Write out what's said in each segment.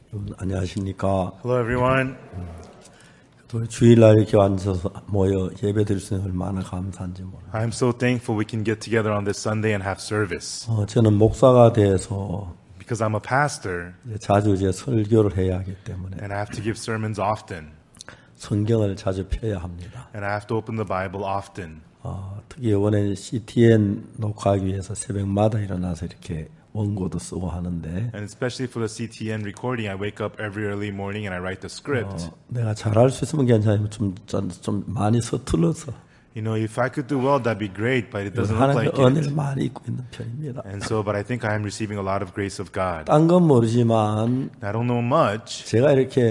여러분 안녕하십니까? Hello, everyone. 또 주일날 이렇게 앉아서 모여 예배드릴 수 있는 얼마나 감사한지 몰라요. I'm so thankful we can get together on this Sunday and have service. 저는 목사가 돼서 Because I'm a pastor 자주 이제 설교를 해야 하기 때문에 and I have to give sermons often. 성경을 자주 펴야 합니다. And I have to open the Bible often. 특히 이번에 CTN 녹화하기 위해서 새벽마다 일어나서 이렇게 원고도 쓰고 하는데 And especially for the CTN recording, I wake up every early morning and I write the script. 내가 잘할 수 있으면 괜찮으면 좀 많이 서툴러서 You know, if I could do well, that'd be great, but it doesn't look 하나님의 like 은혜를 it. 많이 입고 있는 편입니다. And so, but I think I am receiving a lot of grace of God. 딴 건 모르지만 I don't know much, 제가 이렇게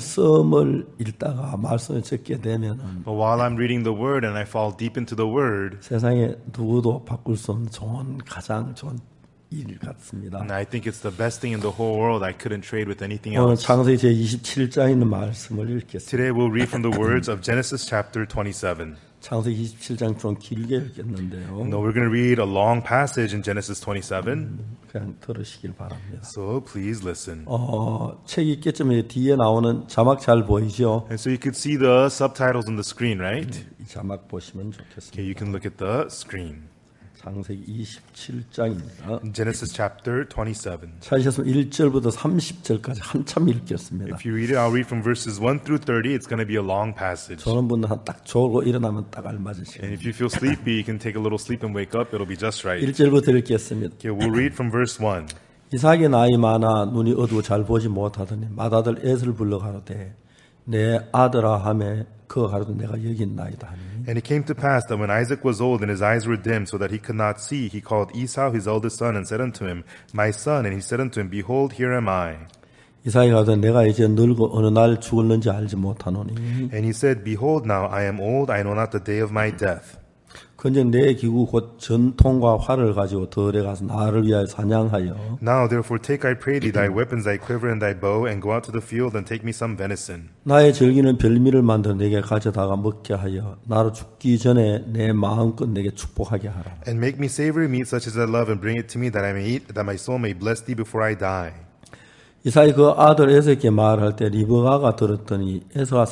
말씀을 읽다가 말씀을 적게 되면은 but while I'm reading the Word and I fall deep into the Word, 세상에 누구도 바꿀 수 없는 가장 좋은 일 같습니다. and I think it's the best thing in the whole world. I couldn't trade with anything 오늘 else. 창세기 제 27장에 있는 말씀을 읽겠습니다. Today we'll read from the words of Genesis chapter 27. 창세기 27장 좀 길게 읽겠는데요. No, we're going to read a long passage in Genesis 27. 그냥 들으시길 바랍니다. So please listen. 책 읽겠지만 뒤에 나오는 자막 잘 보이죠? And so you could see the subtitles on the screen, right? 이 자막 보시면 Okay, 좋겠습니다. you can look at the screen. 창세기 27장입니다. Genesis chapter 27. 찾으셨으면 1절부터 30절까지 한참 읽겠습니다. If you read it, I'll read from verses 1 through 30. It's going to be a long passage. 저는 분들 딱 졸고 일어나면 딱 알맞으시죠. And if you feel sleepy, you can take a little sleep and wake up. It'll be just right. 1절부터 읽겠습니다. Okay, we'll read from verse 1. 이삭의 나이 많아 눈이 어두워 잘 보지 못하더니 맏아들 엣을 불러 가로되 내 아들아 하매 그가 가로되 내가 여기 있나이다 하니 And it came to pass that when Isaac was old and his eyes were dim, so that he could not see, he called Esau his eldest son and said unto him, My son. And he said unto him, Behold, here am I. 이삭이 가로되 내가 이제 늙어 어느 날 죽을는지 알지 못하노니 And he said, Behold, now I am old, I know not the day of my death. 근즉 내 기구 곧 전통과 활을 가지고 들에 가서 나를 위하여 사냥하여 Now therefore take, I pray thee, thy weapons, thy quiver, and thy bow, and go out to the field, and take me some venison. 나의 즐기는 별미를 만들어 내게 가져다가 먹게 하여 나로 죽기 전에 내 마음껏 내게 축복하게 하라. And make me savory meat such as I love, and bring it to me, that I may eat, that my soul may bless thee before I die. 이삭이 그 아들 에서에게 말할 때 리브가가 들었더니 에서가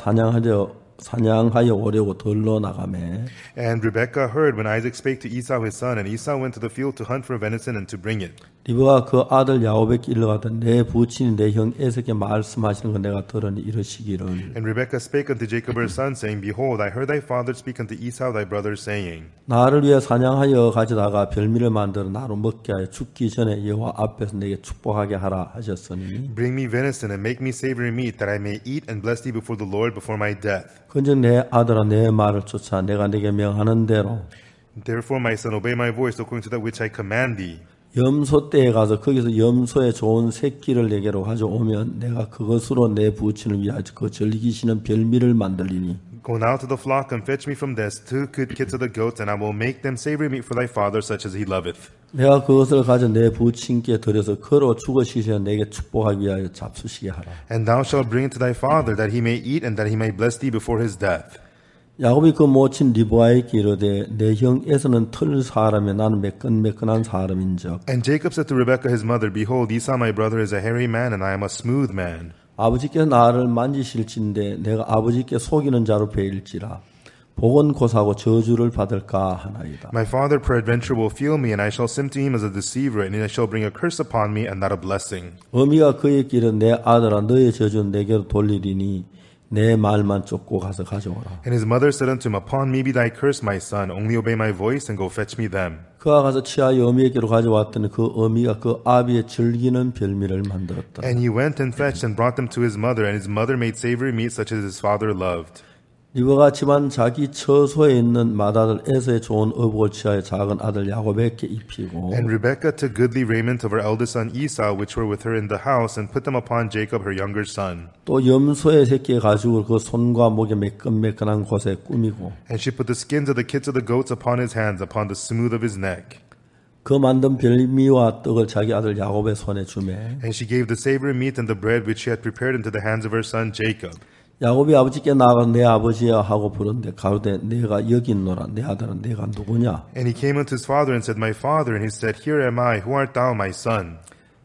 사냥하여 오려고 들러 나가매 And Rebekah heard when Isaac spake to Esau his son, and Esau went to the field to hunt for venison and to bring it. 리브가 그 아들 야곱에게 일러가던 내 부친이 내 형 에서에게 말씀하시는 거 내가 들으니 이러시기를 And Rebekah spake unto Jacob her son, saying, Behold, I heard thy father speak unto Esau thy brother, saying, 나를 위해 사냥하여 가져다가 별미를 만들어 나로 먹게 하여 죽기 전에 여호와 앞에서 내게 축복하게 하라 하셨으니 Bring me venison, and make me savory meat, that I may eat and bless thee before the Lord before my death. 근즉 내 아들아 내 말을 쫓아 내가 네게 명하는 대로 Therefore, my son, obey my voice according to that which I command thee. 염소 떼에 가서 거기서 염소의 좋은 새끼를 내게로 가져오면 내가 그것으로 내 부친을 위하여 그 즐기시는 별미를 만들리니 Go now to the flock and fetch me from this 2 good kids of the goats, and I will make them savory meat for thy father, such as he loveth. 내가 그것을 가져 내 부친께 드려서 그로 죽으시려 내게 축복하기 위하여 잡수시게 하라. And thou shalt bring it to thy father, that he may eat, and that he may bless thee before his death. 야곱이 그 모친 리브아에게 이르되 내 형 에서는 털 사람에 나는 매끈매끈한 사람인즉 And Jacob said to Rebekah his mother, Behold, Esau my brother is a hairy man, and I am a smooth man. 아버지께 나를 만지실진데 내가 아버지께 속이는 자로 베일지라 복은 고사하고 저주를 받을까 하나이다. My father peradventure will feel me, and I shall seem to him as a deceiver, and I shall bring a curse upon me, and not a blessing. 어미가 그에게 이르되 내 아들아 너의 저주는 내게로 돌리리니 내 말만 쫓고 가서 가져오라. And his mother said unto him, Upon me be thy curse, my son, only obey my voice, and go fetch me them. 그가 가서 치하여 어미에게로 가져왔더니 그 어미가 그 아비의 즐기는 별미를 만들었다. And he went and fetched and brought them to his mother, and his mother made savory meat such as his father loved. 리브가 집안 자기 처소에 있는 맏아들 에서의 좋은 의복을 취하여 작은 아들 야곱에게 입히고 And Rebekah took goodly raiment of her eldest son Esau, which were with her in the house, and put them upon Jacob her younger son. 또 염소의 새끼의 가죽을 그 손과 목에 매끈매끈한 곳에 꾸미고 And she put the skins of the kids of the goats upon his hands, upon the smooth of his neck. 그 만든 별미와 떡을 자기 아들 야곱의 손에 주매 And she gave the savory meat and the bread which she had prepared into the hands of her son Jacob. 야곱이 아버지께 나아가 내 아버지야 하고 부른데 가로되 내가 여기 있노라 내 아들은 내가 누구냐 And he came unto his father and said, My father. And he said, Here am I. Who art thou, my son?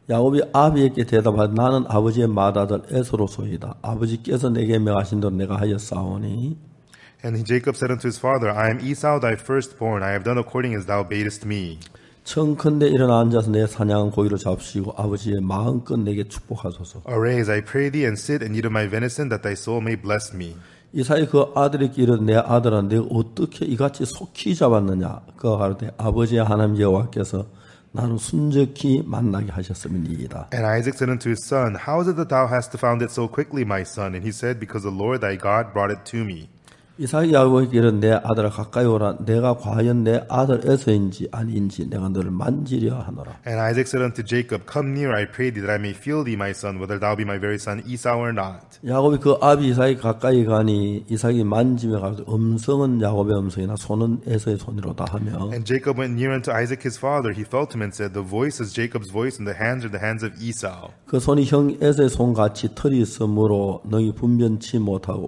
야곱이 아비에게 대답하되 나는 아버지의 맏아들 에서로소이다. 아버지께서 내게 명하신 대로 내가 하였사오니 And Jacob said unto his father, I am Esau thy firstborn. I have done according as thou badest me. 청컨대 일어나 앉아서 내 사냥한 고기를 잡수시고 아버지의 마음껏 내게 축복하소서. Arise, I pray thee, and sit and eat of my venison, that thy soul may bless me. 이삭이 그 아들에게 이르되 내 아들아 내가 어떻게 이같이 속히 잡았느냐. 그가 가로되 아버지의 하나님 여호와께서 나를 순적히 만나게 하셨음이니이다. And Isaac said unto his son, How is it that thou hast found it so quickly, my son? And he said, Because the Lord thy God brought it to me. 이삭이 야곱에게 이르되 내 아들아 가까이 오라. 내가 과연 내 아들 에서인지 아닌지 내가 너를 만지려 하노라. And Isaac said unto Jacob, Come near, I pray thee, that I may feel thee, my son, whether thou be my very son Esau or not. 야곱이 그 아비 이삭이 가까이 가니 이삭이 만지며 가로되 음성은 야곱의 음성이나 손은 에서의 손이로다 하며 And Jacob went near unto Isaac his father. He felt him and said, The voice is Jacob's voice, and the hands are the hands of Esau. 그 손이 형 에서의 손같이 털이 있으므로 너희 분별치 못하고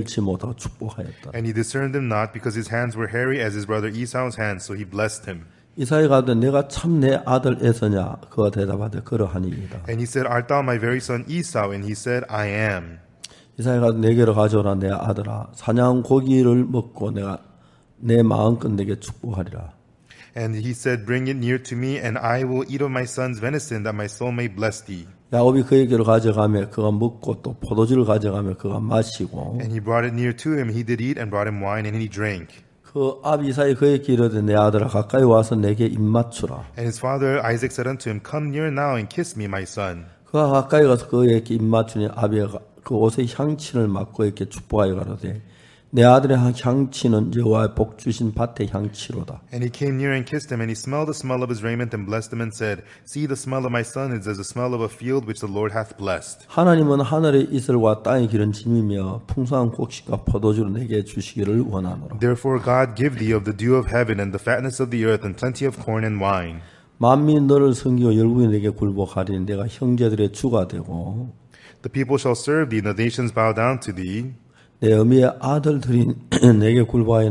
축복하였다. And he discerned him not, because his hands were hairy as his brother Esau's hands, so he blessed him. 이삭이 가로되 내가 참 내 아들 에서냐. 그가 대답하되 그러하니이다. And he said, Art thou my very son Esau? And he said, I am. 이삭이 가로되 내게로 가져오라 내 아들아. 사냥 고기를 먹고 내가 내 마음껏 내게 축복하리라. And he said, Bring it near to me, and I will eat of my son's venison, that my soul may bless thee. 야곱이 그에게로 가져가며 그가 먹고 또 포도주를 가져가며 그가 마시고 And he brought it near to him. He did eat, and brought him wine, and he drank. 그 아비 이삭이 그에게 이르되 내 아들아 가까이 와서 내게 입 맞추라. And his father Isaac said unto him, Come near now, and kiss me, my son. 그가 가까이 가서 그에게 입 맞추니 아비가 그 옷의 향취를 맡고 그에게 축복하여 가로되 내 아들의 향취는 여호와의 복 주신 밭의 향취로다. And he came near and kissed him, and he smelled the smell of his raiment, and blessed him, and said, See, the smell of my son is as the smell of a field which the Lord hath blessed. 하나님은 하늘의 이슬과 땅의 기른 짐이며 풍성한 곡식과 포도주를 내게 주시기를 원하노라. Therefore God give thee of the dew of heaven, and the fatness of the earth, and plenty of corn and wine. 만민이 너를 섬기고 열국이 내게 굴복하리니 내가 형제들의 주가 되고 The people shall serve thee, and the nations bow down to thee. 내 어미의 아들들이 내게 굴복하여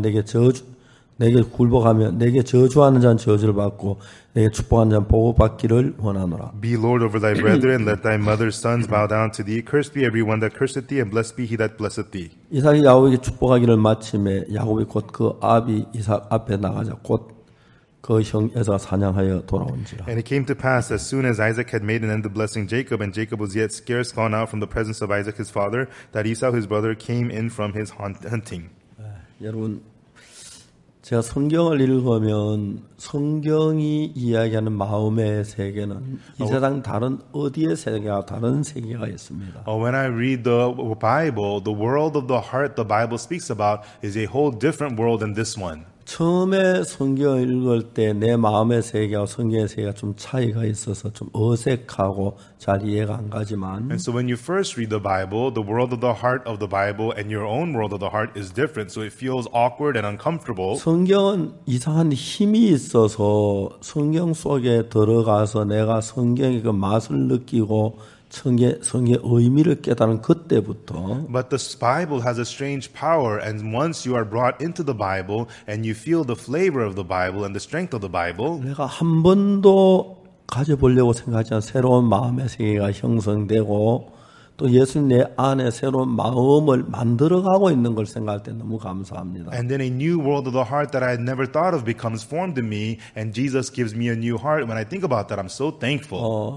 내게 굴복하며 내게 저주하는 자는 저주를 받고 내게 축복하는 자는 복받기를 원하노라. Be Lord over thy brethren, let thy mother's sons bow down to thee. Cursed be every one that curseth thee, and blessed be he that blesseth thee. 이삭이 야곱에게 축복하기를 마침에 야곱이 곧 그 아비 이삭 앞에 나가자 곧 그 형 에서가 사냥하여 돌아온지라. And it came to pass, as soon as Isaac had made an end of blessing Jacob, and Jacob was yet scarce gone out from the presence of Isaac his father, that Esau his brother came in from his hunting. 여러분, 제가 성경을 읽으면 성경이 이야기하는 마음의 세계는 이 세상 다른 어디의 세계와 다른 세계가 있습니다. When I read the Bible, the world of the heart the Bible speaks about is a whole different world than this one. 처음에 성경을 읽을 때 내 마음의 세계와 성경의 세계가 좀 차이가 있어서 좀 어색하고 잘 이해가 안 가지만 And so when you first read the Bible, the world of the heart of the Bible and your own world of the heart is different, so it feels awkward and uncomfortable. 성경은 이상한 힘이 있어서 성경 속에 들어가서 내가 성경의 그 맛을 느끼고 성경의 의미를 깨달은 그때부터 But the Bible has a strange power, and once you are brought into the Bible and you feel the flavor of the Bible and the strength of the Bible, 내가 한 번도 가져보려고 생각하지 않은 새로운 마음의 세계가 형성되고 또 예수님 내 안에 새로운 마음을 만들어가고 있는 걸 생각할 때 너무 감사합니다. and then a new world of the heart that I had never thought of becomes formed in me, and Jesus gives me a new heart. When I think about that, I'm so thankful.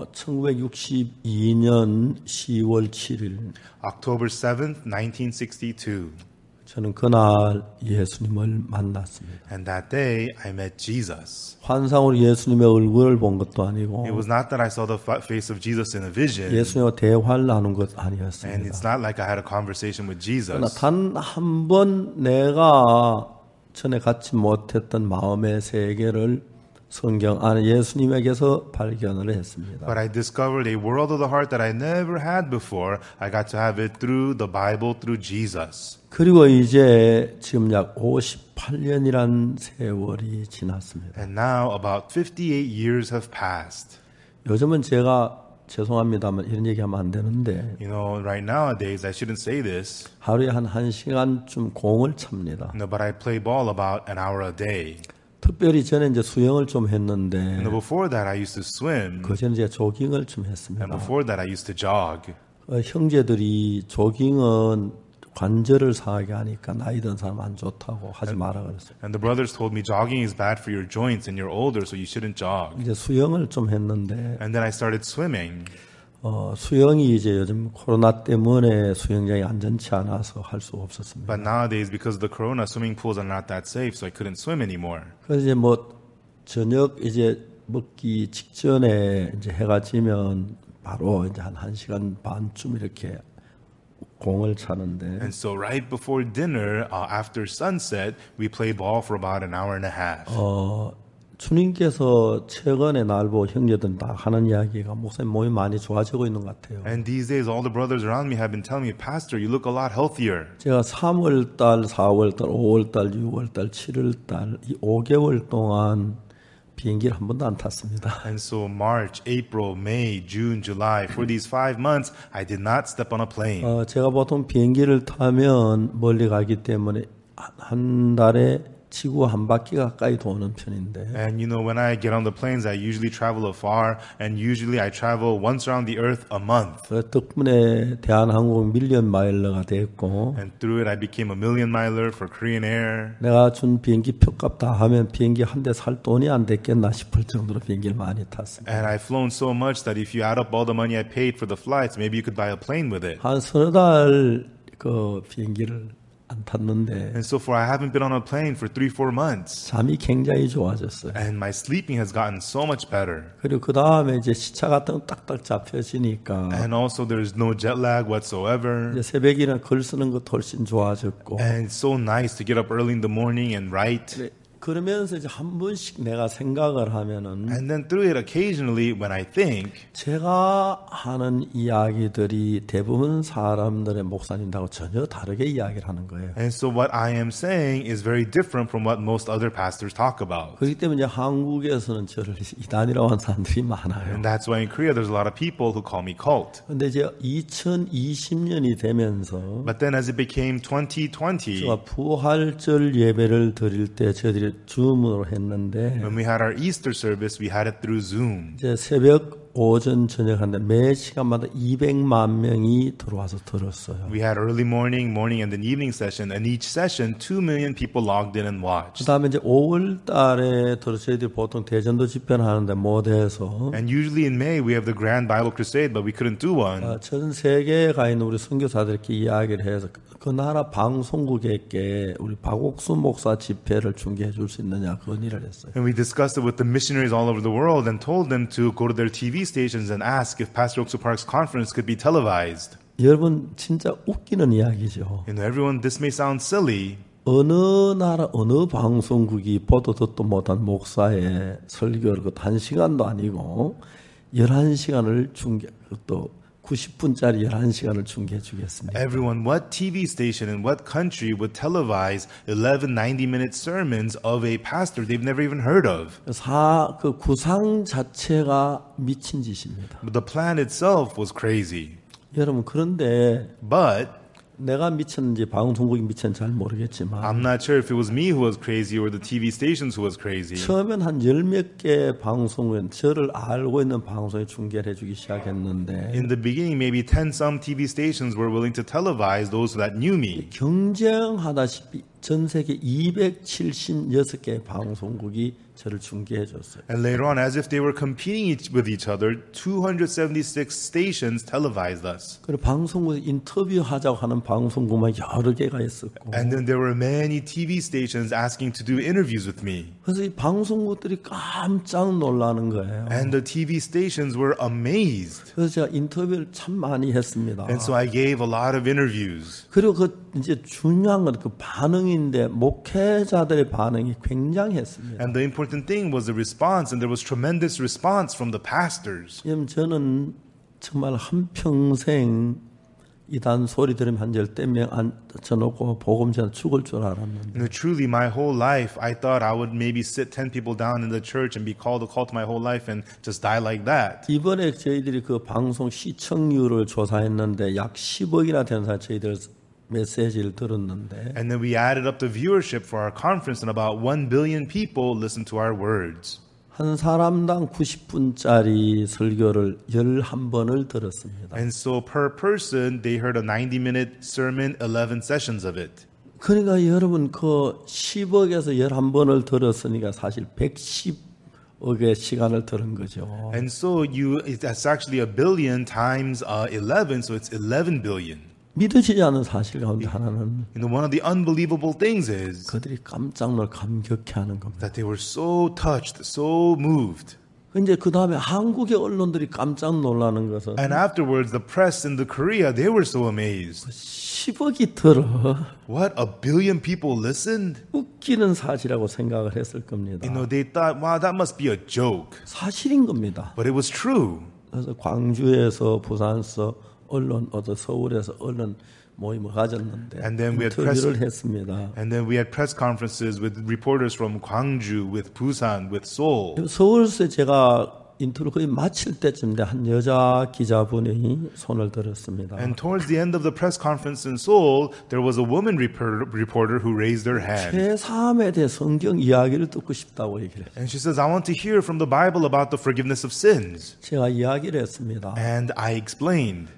1962년 10월 7일 October 7th, 1962. 저는 그날 예수님을 만났습니다. And that day, I met Jesus. 환상으로 예수님의 얼굴을 본 것도 아니고 It was not that I saw the face of Jesus in a vision, 예수님과 대화를 나눈 것 and 아니었습니다. it's not like I had a conversation with 그러나 Jesus. 단 한 번 내가 전에 갖지 못했던 마음의 세계를 성경 안에 예수님에게서 발견을 했습니다. But I discovered a world of the heart that I never had before. I got to have it through the Bible, through Jesus. 그리고 이제 지금 약 58년이란 세월이 지났습니다. And now about 58 years have passed. 요즘은 제가 죄송합니다만 이런 얘기하면 안 되는데 You know, right nowadays, I shouldn't say this, 하루에 한 1시간쯤 공을 찹니다. but I play ball about an hour a day. 특별히 전에 이제 수영을 좀 했는데 And before that, I used to swim. 그 전에 이제 조깅을 좀 And 했습니다. before that, I used to jog. 형제들이 조깅은 관절을 상하게 하니까 나이 든 사람 안 좋다고 하지 마라 그랬어요. And the brothers told me jogging is bad for your joints and you're older, so you shouldn't jog. 이제 수영을 좀 했는데 And then I started swimming. 수영이 이제 요즘 코로나 때문에 수영장이 안전치 않아서 할 수 없었습니다. But nowadays, because of the corona, swimming pools are not that safe, so I couldn't swim anymore. 그래서 이제 뭐 저녁 이제 먹기 직전에 이제 해가 지면 바로 이제 한 1시간 반쯤 이렇게 공을 차는데 And so right before dinner, after sunset, we play ball for about an hour and a half. 주님께서 최근에 날 보고 형제들 다 하는 이야기가 목사님 몸이 많이 좋아지고 있는 것 같아요. And these days, all the brothers around me have been telling me, Pastor, you look a lot healthier. 제가 3월달, 4월달, 5월달, 6월달, 7월달 이 5개월 동안 비행기를 한 번도 안 탔습니다. And so March, April, May, June, July, for these 5 months, I did not step on a plane. 제가 보통 비행기를 타면 멀리 가기 때문에 한 달에 지구 한 바퀴 가까이 도는 편인데 And you know, when I get on the planes, I usually travel afar, and usually I travel once around the earth a month. 덕분에 대한항공 밀리언 마일러가 됐고 And through it, I became a million miler for Korean Air. 내가 준 비행기 표값 다 하면 비행기 한 대 살 돈이 안 됐겠나 싶을 정도로 비행기를 많이 탔습니다. And I've flown so much that if you add up all the money I paid for the flights, maybe you could buy a plane with it. 한 서너 달 그 비행기를 안 탔는데 And so far, I haven't been on a plane for 3-4 months. 잠이 굉장히 좋아졌어요. And my sleeping has gotten so much better. 그리고 그 다음에 이제 시차 같은 거 딱딱 잡혀지니까 And also, there's no jet lag whatsoever. 이제 새벽이나 글 쓰는 것도 훨씬 좋아졌고 And it's so nice to get up early in the morning and write. 그러면서 이제 한 번씩 내가 생각을 하면은 And then through it, occasionally, when I think, 제가 하는 이야기들이 대부분 사람들의 목사님들하고 전혀 다르게 이야기를 하는 거예요. and so what I am saying is very different from what most other pastors talk about. 그렇기 때문에 이제 한국에서는 저를 이단이라고 하는 사람들이 많아요. And that's why in Korea, there's a lot of people who call me cult. 근데 이제 2020년이 되면서 But then as it became 2020, 제가 부활절 예배를 드릴 때 저희들이 줌으로 했는데 when we had our Easter service, we had it through Zoom. 이제 새벽, 오전, 저녁 하는데 매 시간마다 200만 명이 들어와서 들었어요. We had early morning, morning, and then evening session. And each session, 2 million people logged in and 그 watched. 다음에 이제 5월 달에 들어 저희들이 보통 대전도 집회하는데 못해서 And usually in May, we have the Grand Bible Crusade, but we couldn't do one. 전 세계에 가 있는 우리 선교사들께 이야기를 해서 그 나라 방송국에게 우리 박옥수 목사 집회를 중계해 줄 수 있느냐 건의를 했어요. And we discussed it with the missionaries all over the world and told them to go to their TV stations and ask if Pastor Oksu Park's conference could be televised. 여러분 진짜 웃기는 이야기죠. You know, everyone, this may sound silly, 어느 나라 어느 방송국이 보도 듣도 못한 목사의 설교를 그 1시간도 아니고 11시간을 중계 또 90분짜리 11시간을 중계해 주겠습니다. everyone, what TV station in what country would televise 11 90-minute sermons of a pastor they've never even heard of? 그 구상 자체가 미친 짓입니다. But the plan itself was crazy. 여러분 그런데 But 내가 미쳤는지 방송국이 미쳤는지 잘 모르겠지만 I'm not sure if it was me who was crazy or the TV stations who was crazy. 처음엔 한 10몇 개 방송은 저를 알고 있는 방송에 중계를 해주기 시작했는데 In the beginning, maybe 10-some TV stations were willing to televise those that knew me. 경쟁하다시피 전 세계 276개 방송국이 저를 중계해 줬어요. And later on, as if they were competing with each other, 276 stations televised us. 그리고 방송국에 인터뷰하자고 하는 방송국만 여러 개가 있었고 And then there were many TV stations asking to do interviews with me. 그래서 이 방송국들이 깜짝 놀라는 거예요. And the TV stations were amazed. 그래서 제가 인터뷰를 참 많이 했습니다. And so I gave a lot of interviews. 그리고 그 이제 중요한 건 그 반응인데 목회자들의 반응이 굉장했습니다. And the important thing was the response, and there was tremendous response from the pastors. 저는 정말 한평생 이단 소리 들으면 한 10명 앉혀놓고 복음 전해 죽을 줄 알았는데 You know, truly, my whole life, I thought I would maybe sit 10 people down in the church and be called a cult my whole life and just die like that. 이번에 저희들이 그 방송 시청률을 조사했는데 약 10억이나 되는 사람 저희들 메시지를 들었는데 And then we added up the viewership for our conference, and about 1 billion people listened to our words. 한 사람당 90분짜리 설교를 11번을 들었습니다. And so per person, they heard a 90-minute sermon, 11 sessions of it. 그러니까 여러분 그 10억에서 11번을 들었으니까 사실 110억의 시간을 들은 거죠. And so that's actually 1 billion times 11, so it's 11 billion. 믿어지지 않는 사실 가운데 하나는 You know, one of the unbelievable things is 그들이 깜짝 놀라 감격해하는 겁니다. that they were so touched, so moved. 이제 그 다음에 한국의 언론들이 깜짝 놀라는 것은 And afterwards, the press in the Korea, they were so amazed. 10억이 들어 What, 1 billion people listened? 웃기는 사실이라고 생각을 했을 겁니다. You know, they thought, wow, that must be a joke. 사실인 겁니다. But it was true. 그래서 광주에서 부산서 언론, 서울에서 언론 모임을 가졌는데 And then we had 인터뷰를 했습니다. And then we had press conferences with reporters from Gwangju, with Busan, with Seoul. 서울서 제가 인터뷰를 거의 마칠 때쯤인데 한 여자 기자분이 손을 들었습니다. And towards the end of the press conference in Seoul, there was a woman reporter who raised her hand. 죄사함에 대해 성경 이야기를 듣고 싶다고 얘기를 했어요. And she says, I want to hear from the Bible about the forgiveness of sins. 제가 이야기를 했습니다. And I explained.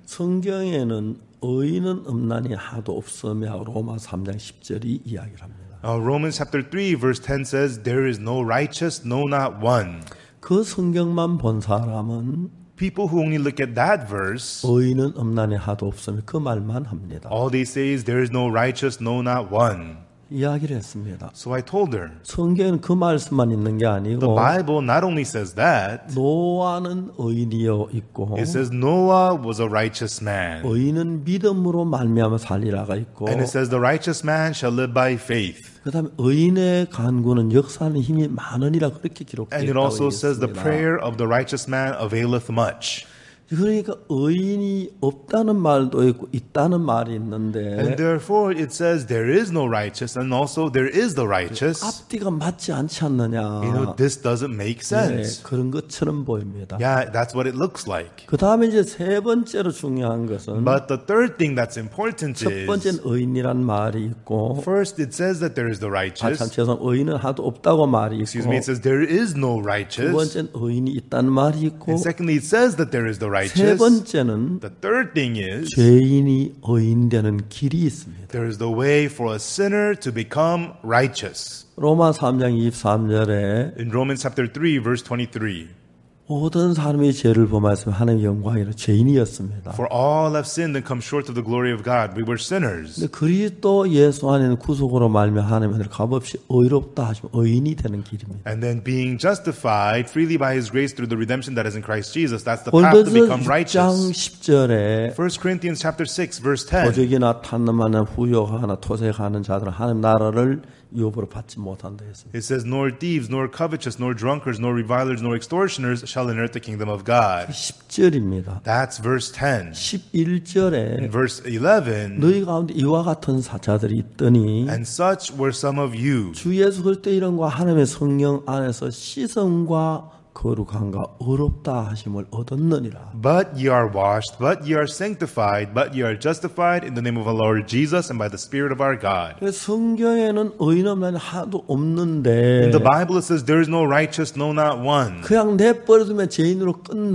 성경에는 의인은 없나니 하도 없으며 로마 3장 10절이 이야기를 합니다. Romans chapter 3 verse 10 says, There is no righteous, no not one. 그 성경만 본 사람은 People who only look at that verse, 의인은 없나니 하도 없으며 그 말만 합니다. all they say is, There is no righteous, no not one. 이야기를 했습니다. So I told her, 성경에는 그 말씀만 있는 게 the 아니고 Bible not only says that, 노아는 의인이여 있고 it says Noah was a righteous man. 의인은 믿음으로 말미암아 살리라가 있고 And it says the righteous man shall live by faith. 그다음에 의인의 간구는 역사하는 힘이 많으니라 그렇게 기록되어 And it 있다고 also says the 얘기했습니다. prayer of the righteous man availeth much. 그러니까 의인이 없다는 말도 있고 있다는 말이 있는데 And therefore it says there is no righteous and also there is the righteous. 앞뒤가 맞지 않지 않느냐. You know, this doesn't make sense. 그런 것처럼 보입니다. Yeah, that's what it looks like. 그 다음에 이제 세 번째로 중요한 것은 But the third thing that's important 첫 번째는 is, 의인이란 말이 있고 first it says that there is the 참 righteous. 죄송 의인은 하도 없다고 말이 Excuse 있고 me, it says there is no 두 righteous. 번째는 의인이 있다는 말이 있고 And secondly, it says that there is the 세 righteous. 번째는 The third thing is, 죄인이 의인되는 길이 있습니다. there is the way for a sinner to become righteous. 로마 3장 23절에 In Romans chapter 3, verse 23, 모든 사람이 죄를 범하였으면 하나님의 영광이라 죄인이었습니다. for all have sinned and come short of the glory of God. We were sinners. 근데 그리스도 예수 안에는 구속으로 말며 하나님을 값없이 의롭다 하시면 의인이 되는 길입니다. And then being justified freely by His grace through the redemption that is in Christ Jesus. That's the path to 골로새 become 6장 righteous. 10절에 1 Corinthians chapter 6, verse 10. 도적이나 탐험하는 후욕하나 토색하는 자들은 하나님 나라를 유업으로 받지 못한다 했습니다. It says, nor thieves, nor covetous, nor drunkards, nor revilers, nor extortioners shall inherit the kingdom of God. 10절입니다. That's verse 10. 11절에 In verse 11, 너희 가운데 이와 같은 사자들이 있더니 and such were some of you. 주 예수 그리스도 이름과 하나님의 성령 안에서 시선과 거룩함과 의롭다 하심을 얻었느니라. But ye are washed, but ye are sanctified, but ye are justified in the name of our Lord Jesus and by the Spirit of our God. 성경에는 의인 없는 하도 없는데 In the Bible it says there is no righteous, no not one. 그냥 내버려두면 죄인으로 And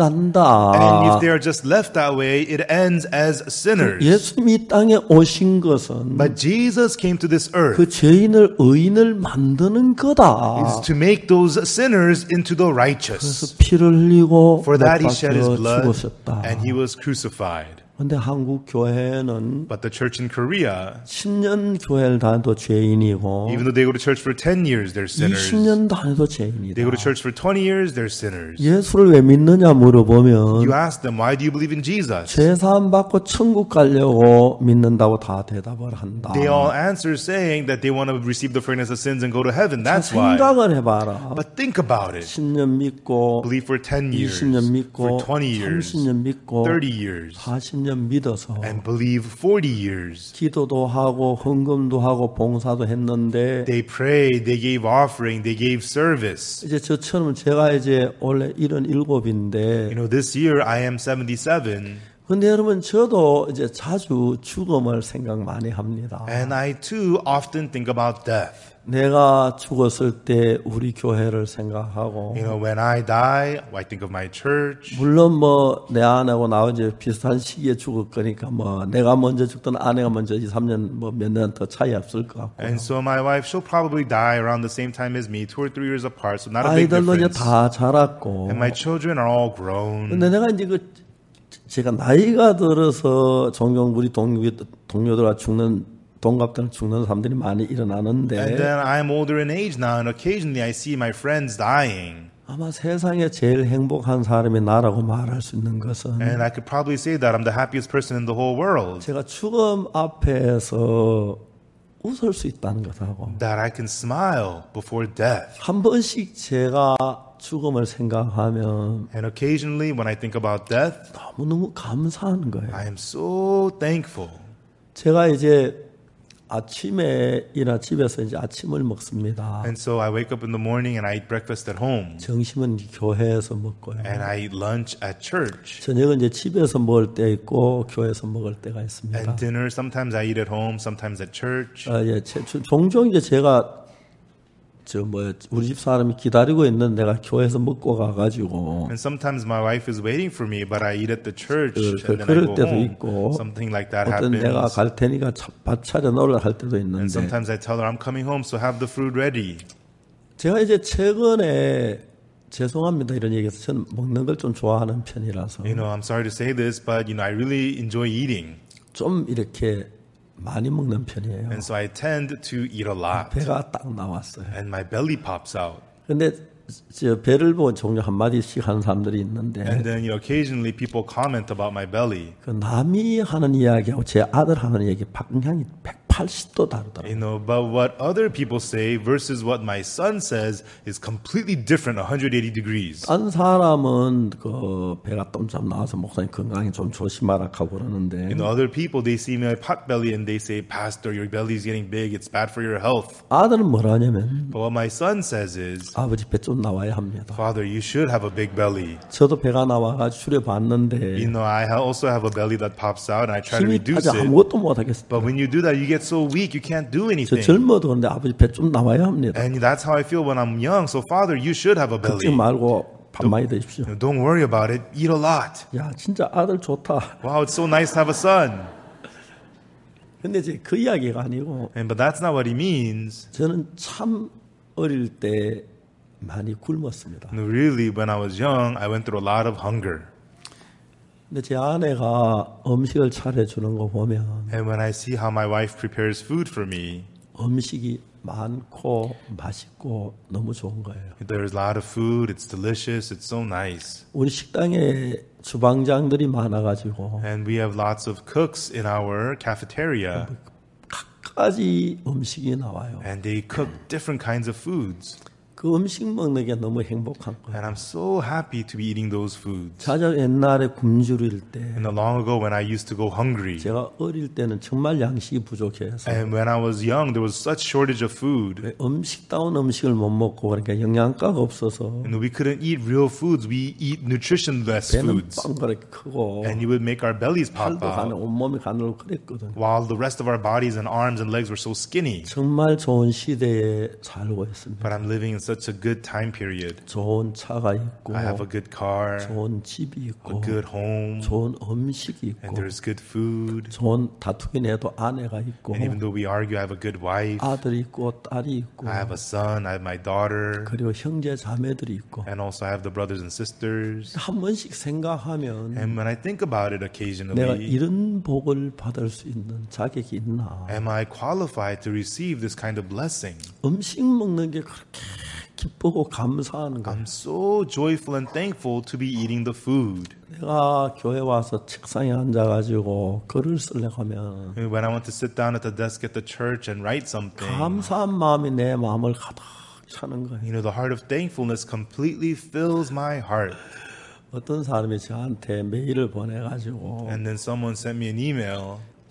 끝난다. if they are just left that way, it ends as sinners. 예수님이 이 땅에 오신 것은 But Jesus came to this earth 그 죄인을 의인을 만드는 거다. is to make those sinners into the righteous. 그래서 피를 흘리고 For that he shed his 못 박혀 blood 죽으셨다. and he was crucified. 그런데 한국 교회는 But the church in Korea, 10년 교회를 다녀도 죄인이고 even though they go to church for 10 years, they're sinners. 20년 다녀도 죄인이다. They go to church for 20 years, they're sinners. 예수를 왜 믿느냐 물어보면 You ask them, why do you believe in Jesus? 죄사함 받고 천국 가려고 믿는다고 다 대답을 한다. They all answer saying that they want to receive the forgiveness of sins and go to heaven. That's why. 생각을 해봐라. But think about it. 10년 믿고 Believe for 10 years, 20년 믿고 for 20 years, 30년 믿고 30 years, 40년 믿어서 and believe 40 years. 기도도 하고 헌금도 하고 봉사도 했는데 They prayed, they gave offering, they gave service. 이제 저처럼 제가 이제 원래 77인데 You know, this year I am 77. 근데 여러분 저도 이제 자주 죽음을 생각 많이 합니다. And I too often think about death. 내가 죽었을 때 우리 교회를 생각하고, You know, when I die, I think of my church. 물론 뭐 내 아내하고 나 이제 비슷한 시기에 죽을 거니까 뭐 내가 먼저 죽든 아내가 먼저 2, 3년 뭐 몇 년 더 차이 없을 것 같고. And so my wife, she'll probably die around the same time as me, 2 or 3 years apart, so not a big 아이들도 이제 difference. 다 자랐고. And my children are all grown. 근데 내가 이제 제가 나이가 들어서 종종 우리 동료들과 동갑들 죽는 사람들이 많이 일어나는데. And then I'm older in age now, and occasionally I see my friends dying. 아마 세상에 제일 행복한 사람이 나라고 말할 수 있는 것은 And I could probably say that I'm the happiest person in the whole world. 제가 죽음 앞에서 웃을 수 있다는 것하고 That I can smile before death. 한 번씩 제가 죽음을 생각하면 And occasionally when I think about death, 너무너무 감사한 거예요. I am so thankful. 제가 이제 아침에 집에서 이제 아침을 먹습니다. And so I wake up in the morning and I eat breakfast at home. 점심은 교회에서 먹고요. And I eat lunch at church. 저녁은 이제 집에서 먹을 때 있고 교회에서 먹을 때가 있습니다. And dinner, sometimes I eat at home, sometimes at church. 예, 종종 이제 제가 우리 집 사람이 기다리고 있는 내가 교회에서 먹고 가가지고 And sometimes my wife is waiting for me, but I eat at the church and then I 그럴 go 때도 home. 있고 Something like that 어떤 내가 happens. 갈 테니까 밥 차려 놓으라 할 때도 And 있는데 sometimes I tell her I'm coming home, so have the food ready. 제가 이제 최근에 죄송합니다 이런 얘기해서 저는 먹는 걸 좀 좋아하는 편이라서 You know, I'm sorry to say this, but I really enjoy eating. 좀 이렇게 많이 먹는 편이에요. And so I tend to eat a lot. 배가 딱 나왔어요. And my belly pops out. 근데 저 배를 보고 종종 한마디씩 하는 사람들이 있는데 And then, occasionally people comment about my belly. 그 남이 하는 이야기하고 제 아들 하는 이야기 방향이 180도 다르더라고요. You know, but what other people say versus what my son says is completely different, 180 degrees. 딴 사람은 그 배가 똥좀 나와서 목사님 건강에 좀 조심하라 하고 그러는데 You know, other people, they see me pot belly and they say, Pastor, your belly is getting big. It's bad for your health. 아들은 뭐라 하냐면 But what my son says is, 아버지 배 좀 나와야 합니다. Father, you should have a big belly. 저도 배가 나와가지고 줄여봤는데 You know, I also have a belly that pops out and I try to 힘이 reduce 아주 it. 아무것도 못하겠어요. But when you do that, you get so weak, you can't do 저 anything. 젊어도 그런데 아버지 배 좀 나와야 합니다. And that's how I feel when I'm young. So, Father, you should have a belly. 걱정 말고 밥 많이 드십시오. You know, don't worry about it. Eat a lot. 야 진짜 아들 좋다. Wow, it's so nice to have a son. 근데 이제 그 이야기가 아니고 But that's not what he means. 저는 참 어릴 때 많이 굶었습니다. No, really, when I was young, I went through a lot of hunger. 근데 제 아내가 음식을 차려주는 거 보면 And when I see how my wife prepares food for me, 음식이 많고 맛있고 너무 좋은 거예요. there's a lot of food, it's delicious, it's so nice. 우리 식당에 주방장들이 많아가지고 And we have lots of cooks in our cafeteria, 각가지 음식이 나와요. and they cook different kinds of foods. 그 음식 먹는 게 너무 행복한 거예요. And I'm so happy to be eating those foods. 자자 옛날에 굶주릴 때 And long ago when I used to go hungry, 제가 어릴 때는 정말 양식이 부족해서 and when I was young, there was such shortage of food. 음식다운 음식을 못 먹고 그러니까 영양가가 없어서 And we couldn't eat real foods. We eat nutritionless 배는 foods. 빵그랗게 크고 And you would make our bellies pop 팔도 가늘 out, 온몸이 가늘고 그랬거든. while the rest of our bodies and arms and legs were so skinny. 정말 좋은 시대에 살고 있습니다. But I'm living in such a good time period. 좋은 차가 있고 I have a good car, 좋은 집이 a 있고 good home, 좋은 음식이 and 있고 there's good food. 좋은 다투긴 해도 아내가 있고 And even though we argue, I have a good wife. 아들이 있고 딸이 있고 I have a son, I have my daughter, 그리고 형제 자매들이 있고 and also I have the brothers and sisters. 한 번씩 생각하면 And when I think about it 내가 occasionally, 이런 복을 받을 수 있는 자격이 있나? am I qualified to receive this kind of blessing? 음식 먹는 게 그렇게 기쁘고 감사한 거. I'm so joyful and thankful to be eating the food. 내가 교회 와서 책상에 앉아가지고 글을 쓰려고 하면 When I want to sit down at the desk at the church and write something, 감사한 마음이 내 마음을 가득 차는 거예요. you know, the heart of thankfulness completely fills my heart. 어떤 사람이 저한테 메일을 보내가지고 And then someone sent me an email.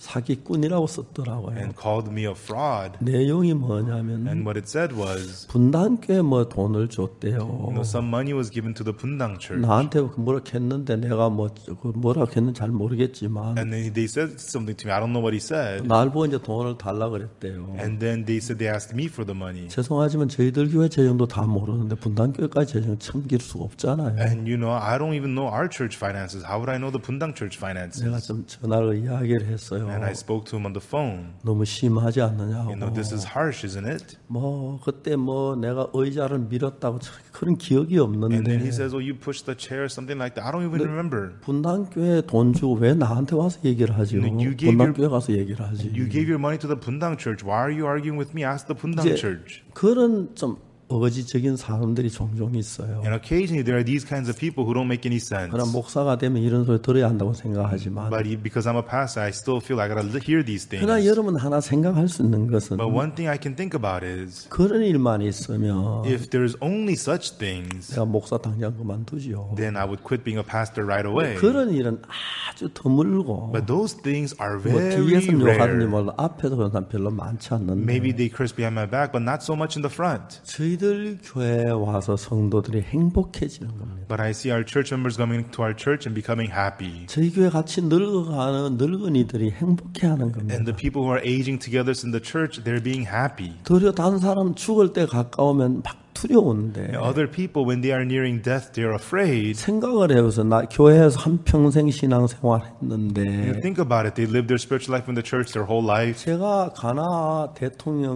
사기꾼이라고 썼더라고요. and called me a fraud. 내용이 뭐냐면 And what it said was, 분당교에 뭐 돈을 줬대요. some money was given to the Pundang church. 나한테 뭐라 했는데 내가 뭐라 했는지 잘 모르겠지만 And then they said something to me. I don't know what he said. 날 보고 이제 돈을 달라 그랬대요. And then they said they asked me for the money. 죄송하지만 저희들 교회 재정도 다 모르는데 분당교회까지 재정 챙길 수가 없잖아요. And you know, I don't even know our church finances. How would I know the Pundang church finances? 내가 좀 전화로 이야기를 했어요. And I spoke to him on the phone. 너무 심하지 않느냐고. You know, this is harsh, isn't it? 뭐 그때 뭐 내가 의자를 밀었다고 그런 기억이 And then he 없는데 says, oh, you pushed the chair, something like that. I don't even remember. 분당교회 돈 주고 왜 나한테 와서 얘기를 하지요? You gave 분당교회 가서 얘기를 하지. You gave your money to the Pundang church. Why are you arguing with me? Ask the Pundang 이제 church. 그런 좀 어거지적인 사람들이 종종 있어요. And occasionally there are these kinds of people who don't make any sense. 그러나 목사가 되면 이런 소리 들어야 한다고 생각하지만 But because I'm a pastor, I still feel I gotta hear these things. 그러나 여러분 하나 생각할 수 있는 것은 But one thing I can think about is, 그런 일만 있으면 if there's only such things, 내가 목사 당장 그만두지요. then I would quit being a pastor right away. 그런 일은 아주 드물고 But those things are 뭐 very 뒤에서 욕하는지 rare. 몰라 앞에서 그런 사람 별로 많지 않는데 Maybe they curse behind my back, but not so much in the front. 저희들 교회에 와서 성도들이 행복해지는 겁니다. But I see our church members coming to our church and becoming happy. 저희 교회 같이 늙어가는 늙은이들이 행복해하는 겁니다. And the people who are aging together in the church, they're being happy. 도리어 다른 사람 죽을 때 가까우면 막 두려운데 Other people, when they are nearing death, they're afraid. 생각을 해보세요. 나 교회에서 한평생 신앙생활 했는데 Think about it. They live their spiritual life in the church their whole life. 제가 가나 대통령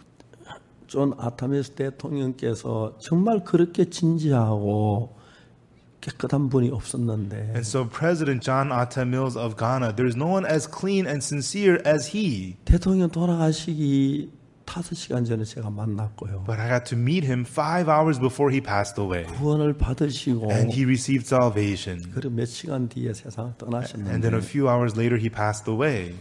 존 아타미스 대통령께서 정말 그렇게 진지하고 깨끗한 분이 없었는데 And so President John Atta Mills of Ghana, there's no one as clean and sincere as he. 대통령 돌아가시기 5시간 전에 제가 만났고요. But I got to meet him 5 hours before he passed away. 구원을 받으시고 And he received salvation. 그리고 몇 시간 뒤에 세상을 And then 떠나셨는데 a few hours later, he passed away.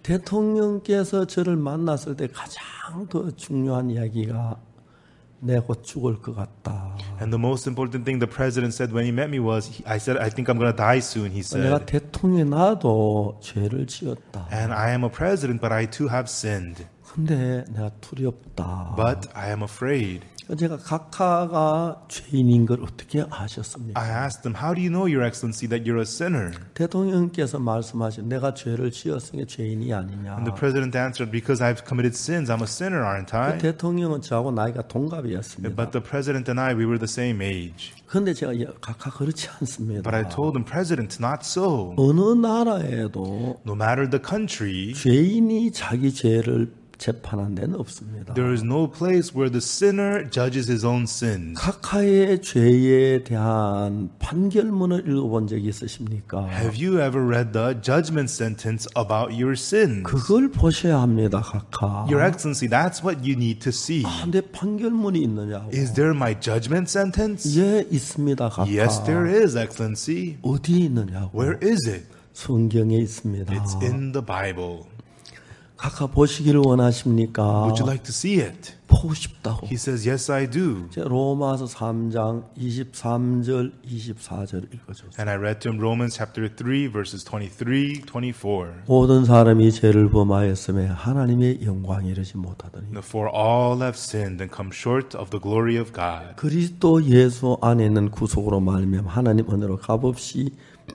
대통령께서 저를 만났을 때 가장 더 중요한 이야기가 내 곧 죽을 것 같다. And the most important thing the president said when he met me was, I said, I think I'm going to die soon, he 내가 said. 대통령이 나도 죄를 지었다. And I am a president, but I too have sinned. 근데 내가 두렵다. But I am afraid. 제가 각하가 죄인인 걸 어떻게 아셨습니까? I asked him, how do you know, Your Excellency, that you're a sinner? 대통령께서 말씀하신 내가 죄를 지었으니 죄인이 아니냐. And the president answered, because I've committed sins, I'm a sinner, aren't 그 I? 대통령은 저하고 나이가 동갑이었습니다. But the president and I, we were the same age. 그런데 제가 각하 그렇지 않습니다. But I told him, President, not so. 어느 나라에도 No matter the country, 죄인이 자기 죄를 재판한 데는 없습니다. there is no place where the sinner judges his own sins. 각하의 죄에 대한 판결문을 읽어본 적이 있으십니까? Have you ever read the judgment sentence about your sins? 그걸 보셔야 합니다, 각하. Your Excellency, that's what you need to see. 내 판결문이 있느냐고. Is there my judgment sentence? 예, 있습니다, 각하. Yes, there is, Excellency. 어디에 있느냐고. Where is it? 성경에 있습니다. It's in the Bible. 각하 보시기를 원하십니까? Would you like to see it? 보고 싶다고. He says, yes, I do. 제가 로마서 3장 23절, 24절 읽어줬어요. And I read to him Romans chapter 3, verses 23, 24. 모든 사람이 죄를 범하였음에 하나님의 영광에 이르지 못하더니 For all have sinned and come short of the glory of God. 그리스도 예수 안에 있는 구속으로 말미암아 하나님 은혜로 값없이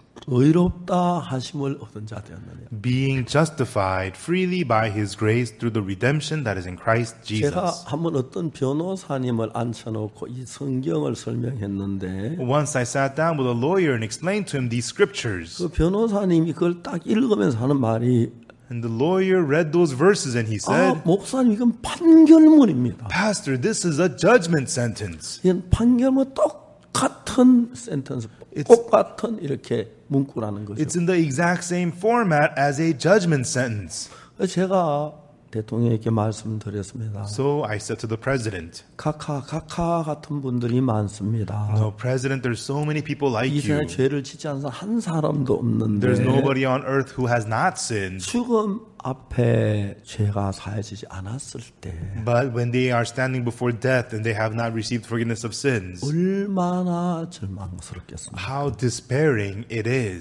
의롭다 하심을 얻은 자 되었느냐. Being justified freely by His grace through the redemption that is in Christ 제가 Jesus. 한번 어떤 변호사님을 앉혀놓고 이 성경을 설명했는데 Once I sat down with a lawyer and explained to him these scriptures. 그 변호사님이 그걸 딱 읽으면서 하는 말이 And the lawyer read those verses and he said, 목사님 이건 판결문입니다. Pastor, this is a judgment sentence. 이건 판결문 똑같은 센텐스, 똑같은 이렇게 문구라는 거죠. It's in the exact same format as a judgment sentence. 제가 대통령에게 말씀드렸습니다. So I said to the president, 각하 같은 분들이 많습니다. No, President, there's so many people like 이 세상에 you. 죄를 짓지 않은 사람 한 사람도 없는데 There's nobody on earth who has not sinned. 죽음 앞에 죄가 사해지지 않았을 때 But when they are standing before death and they have not received forgiveness of sins, 얼마나 절망스럽겠습니까? how despairing it is.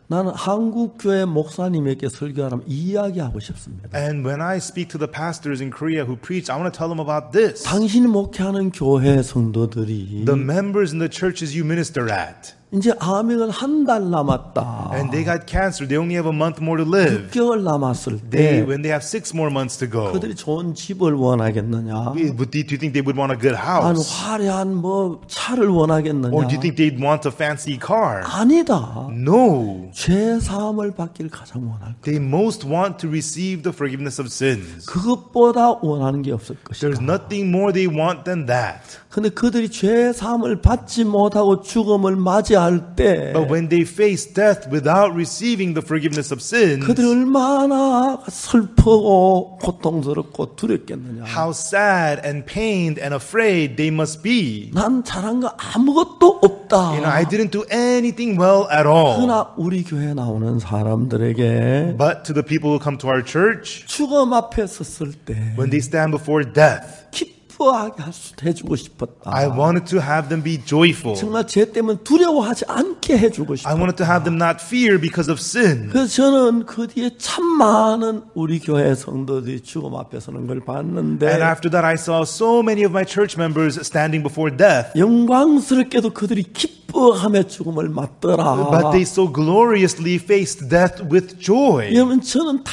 나는 한국 교회 목사님에게 설교하면 이 이야기하고 싶습니다. And when I speak to the pastors in Korea who preach, I want to tell them about this. 당신이 목회하는 교회 성도들이 The members in the churches you minister at. 이제 암행은 한 달 남았다. And they got cancer. They only have a month more to live. 6개월 남았을 때 When they have 6 more months to go. 그들이 좋은 집을 원하겠느냐? Do you think they would want a good 아니 house? 화려한 뭐 차를 원하겠느냐? Or do you think they'd want a fancy car? 아니다. No. 죄 사함을 받기를 가장 원할 거야. They most want to receive the forgiveness of sins. 그것보다 원하는 게 없을 것이다. There's nothing more they want than that. 근데 그들이 죄 사함을 받지 못하고 죽음을 맞이할 때 But when they face death without receiving the forgiveness of sins, 그들이 얼마나 슬프고 고통스럽고 두렵겠느냐. how sad and pained and afraid they must be. 난 잘한 거 아무것도 없다. I didn't do anything well at all. 그러나 우리 교회에 나오는 사람들에게 But to the people who come to our church, 죽음 앞에 섰을 때 when they stand before death, 기뻐하게 해주고 싶었다. I wanted to have them be joyful. 정말 죄 때문에 두려워하지 않게 해주고 I 싶었다. wanted to have them not fear because of sin. 그래서 저는 그 뒤에 참 많은 우리 교회 성도들이 죽음 앞에 서는 걸 봤는데 And after that, I saw so many of my church members standing before death. 영광스럽게도 그들이 기뻐하며 죽음을 맞더라. But they so gloriously faced death with joy. 여러분 저는 다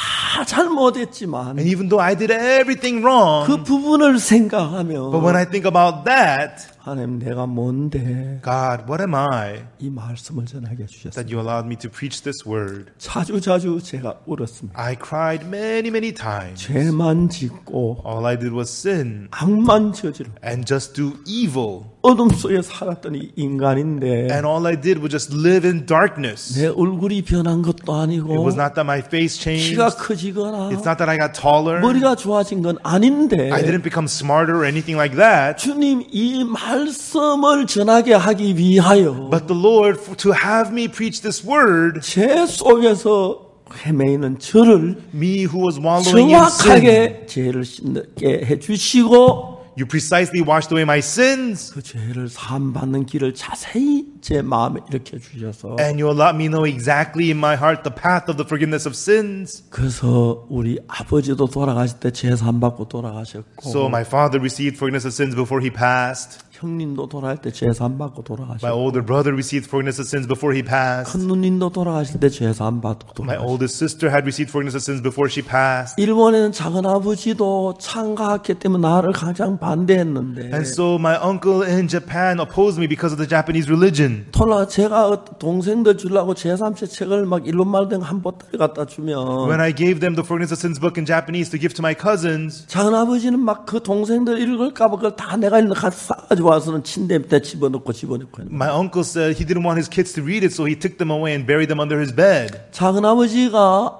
잘못했지만 And even though I did everything wrong, 그 부분을 생각하며 but when I think about that, 하나님 내가 뭔데 God, what am I 이 말씀을 전하게 that 해주셨습니다. you allowed me to preach this word? 자주 제가 울었습니다. I cried many times. 죄만 짓고 All I did was sin 악만 저지르고 and just do evil. 어둠 속에 살았던 이 인간인데 And all I did was just live in darkness. 내 얼굴이 변한 것도 It 아니고 was not that my face changed. 키가 커지거나 It's not that I got taller. 머리가 좋아진 건 아닌데 I didn't become smarter or anything like that. 주님 이 말씀을 전하게 하기 위하여 But the Lord, to have me preach this word, 죄 속에서 헤매이는 저를 me who was wallowing in sin, 정확하게 죄를 씻게 해주시고 you precisely washed away my sins, 그 죄를 사함받는 길을 자세히 제 마음에 일으켜 주셔서 and you allowed me know exactly in my heart the path of the forgiveness of sins. 그래서 우리 아버지도 돌아가실 때 죄 사함받고 돌아가셨고 So my father received forgiveness of sins before he passed. 형님도 돌아갈 때 죄 사함받고 My 돌아가셨고 older brother received forgiveness of sins before he passed. 큰 누님도 돌아가실 때 죄 사함받고 My 돌아가셨고 oldest sister had received forgiveness of sins before she passed. 일본에는 작은 아버지도 창가학회 때문에 나를 가장 반대했는데 And so my uncle in Japan opposed me because of the Japanese religion. 제가 동생들 주려고 제3체 책을 막 일본말 된 한 보따리 갖다 주면 When I gave them the forgiveness of sins book in Japanese to give to my cousins, 작은 아버지는 막 그 동생들 읽을까봐 그걸 다 내가 같이 싸가지고 와서는 침대 밑에 집어넣고 my uncle said he didn't want his kids to read it, so he took them away and buried them under his bed. 작은 아버지가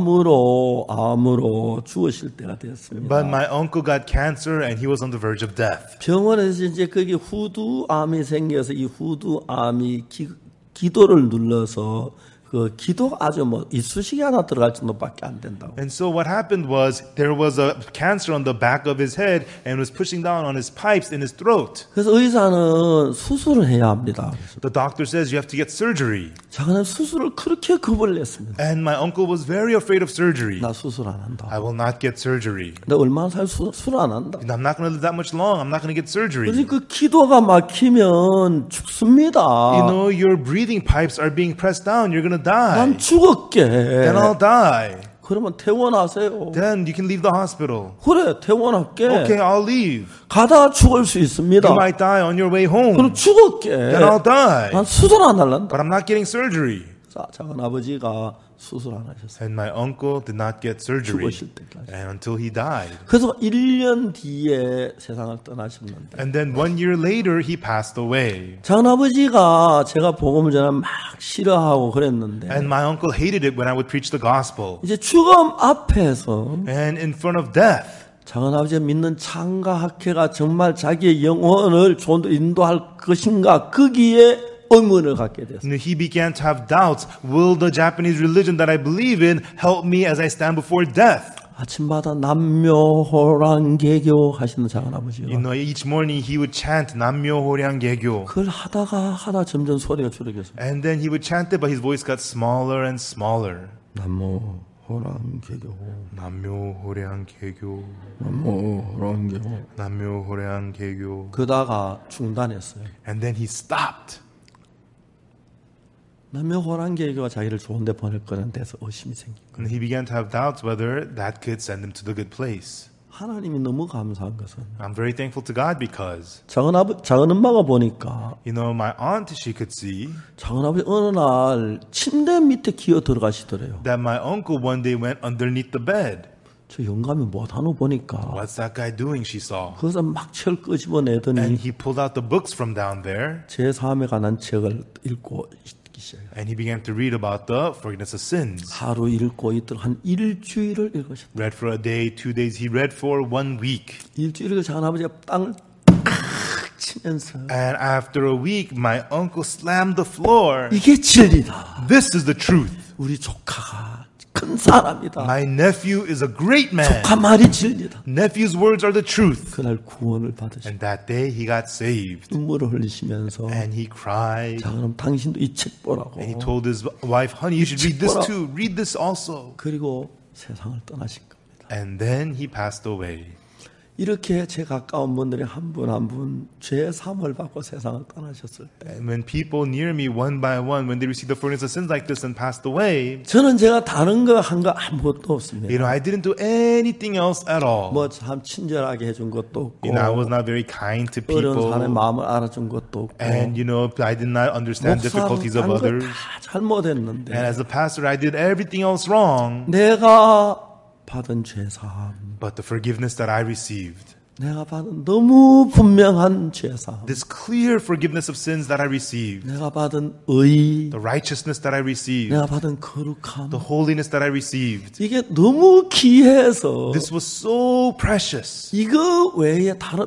암으로 죽으실 때가 되었습니다. But my uncle got cancer and he was on the verge of death. 병원에서 이제 거기 후두암이 생겨서 이 후두암이 기도를 눌러서 그 기도 아주 이쑤시개 하나 들어갈 정도밖에 안 된다고. And so what happened was there was a cancer on the back of his head and was pushing down on his pipes in his throat. 그래서 의사는 수술을 해야 합니다. The doctor says you have to get surgery. 작은 수술을 그렇게 겁을 냈습니다. And my uncle was very afraid of surgery. 나 수술 안 한다. I will not get surgery. 나 얼마나 살 수술 안 한다. I'm not going to live that much long. I'm not going to get surgery. 그래서 그 기도가 막히면 죽습니다. You know, your breathing pipes are being pressed down. You're going to die. 난 죽었게. Then I'll die. 그러면 퇴원하세요. Then you can leave the hospital. 그래, 퇴원할게. Okay, I'll leave. 가다가 죽을 수 있습니다. You might die on your way home. 그럼 죽었게. Then I'll die. 난 수술 안 할란다. But I'm not getting surgery. 자, 작은 아버지가 수술 안 하셨어요. And my uncle did not get surgery. 죽으실 때까지. And until he died. 그래서 1년 뒤에 세상을 떠나셨는데. And then 1 year later, he passed away. 작은 아버지가 제가 복음을 전하면 막 싫어하고 그랬는데. And my uncle hated it when I would preach the gospel. 이제 죽음 앞에서 And in front of death, 작은 아버지가 믿는 창가학회가 정말 자기의 영혼을 인도할 것인가 거기에 의문을 갖게 됐어요. he began to have doubts. Will the Japanese religion that I believe in help me as I stand before death? 아침마다 남묘호랑개교 하시는 작은아버지가 You know, each morning he would chant 남묘호량개교. 그걸 하다 점점 소리가 줄어들어서 And then he would chant it, but his voice got smaller and smaller. 남묘호랑개교 남묘호량개교. 남묘호랑개교 남묘호량개교. 그다가 중단했어요. And then he stopped. 남묘호랑개교가 자기를 좋은데 보낼 거는 데서 의심이 생긴 거예요. And he began to have doubts whether that could send him to the good place. 하나님이 너무 감사한 것은 I'm very thankful to God because, 작은 엄마가 보니까 you know, my aunt, she could see 작은아버지 어느 날 침대 밑에 기어 들어가시더래요. that my uncle one day went underneath the bed. 저 영감이 못하노 보니까 What's that guy doing, she saw. 거기서 막 책을 끄집어내더니 And he pulled out the books from down there. 제3에 관한 책을 읽고 있기 시작해요. And he began to read about the forgiveness of sins. 하루 읽고 있더니 한 일주일을 읽으셨다. Read for a day, 2 days. He read for 1 week. 일주일을 작은아버지가 땅을 치면서 And after a week, my uncle slammed the floor. 이게 진리다. This is the truth. 우리 조카가 큰 사람이다. My nephew is a great man. 조카 말이 진리다. Nephew's words are the truth. 그날 구원을 받으시고 And that day he got saved. 눈물을 흘리시면서 And he cried. 자 그럼 당신도 이 책 보라고. And he told his wife, honey, you should read this too. Read this also. 그리고 세상을 떠나신 겁니다. And then he passed away. 이렇게 제 가까운 분들이 한 분 한 분 죄의 사함을 받고 세상을 떠나셨을 때 And when people near me, one by one, when they received the forgiveness of sins like this and passed away, 저는 제가 다른 거 한 거 아무것도 없습니다. you know, I didn't do anything else at all. 뭐 참 친절하게 해준 것도 없고 You know, I was not very kind to 어려운 사람의 people. 마음을 알아준 것도 없고 And, you know, I did not understand difficulties of others. 다 잘못했는데 And as a pastor, I did everything else wrong. 내가 받은 죄사함 But the forgiveness that I received, 내가 받은 너무 분명한 죄사함 this clear forgiveness of sins that I received, 내가 받은 의 the righteousness that I received, 내가 받은 거룩함 the holiness that I received, 이게 너무 귀해서 this was so precious. 이거 외에 다른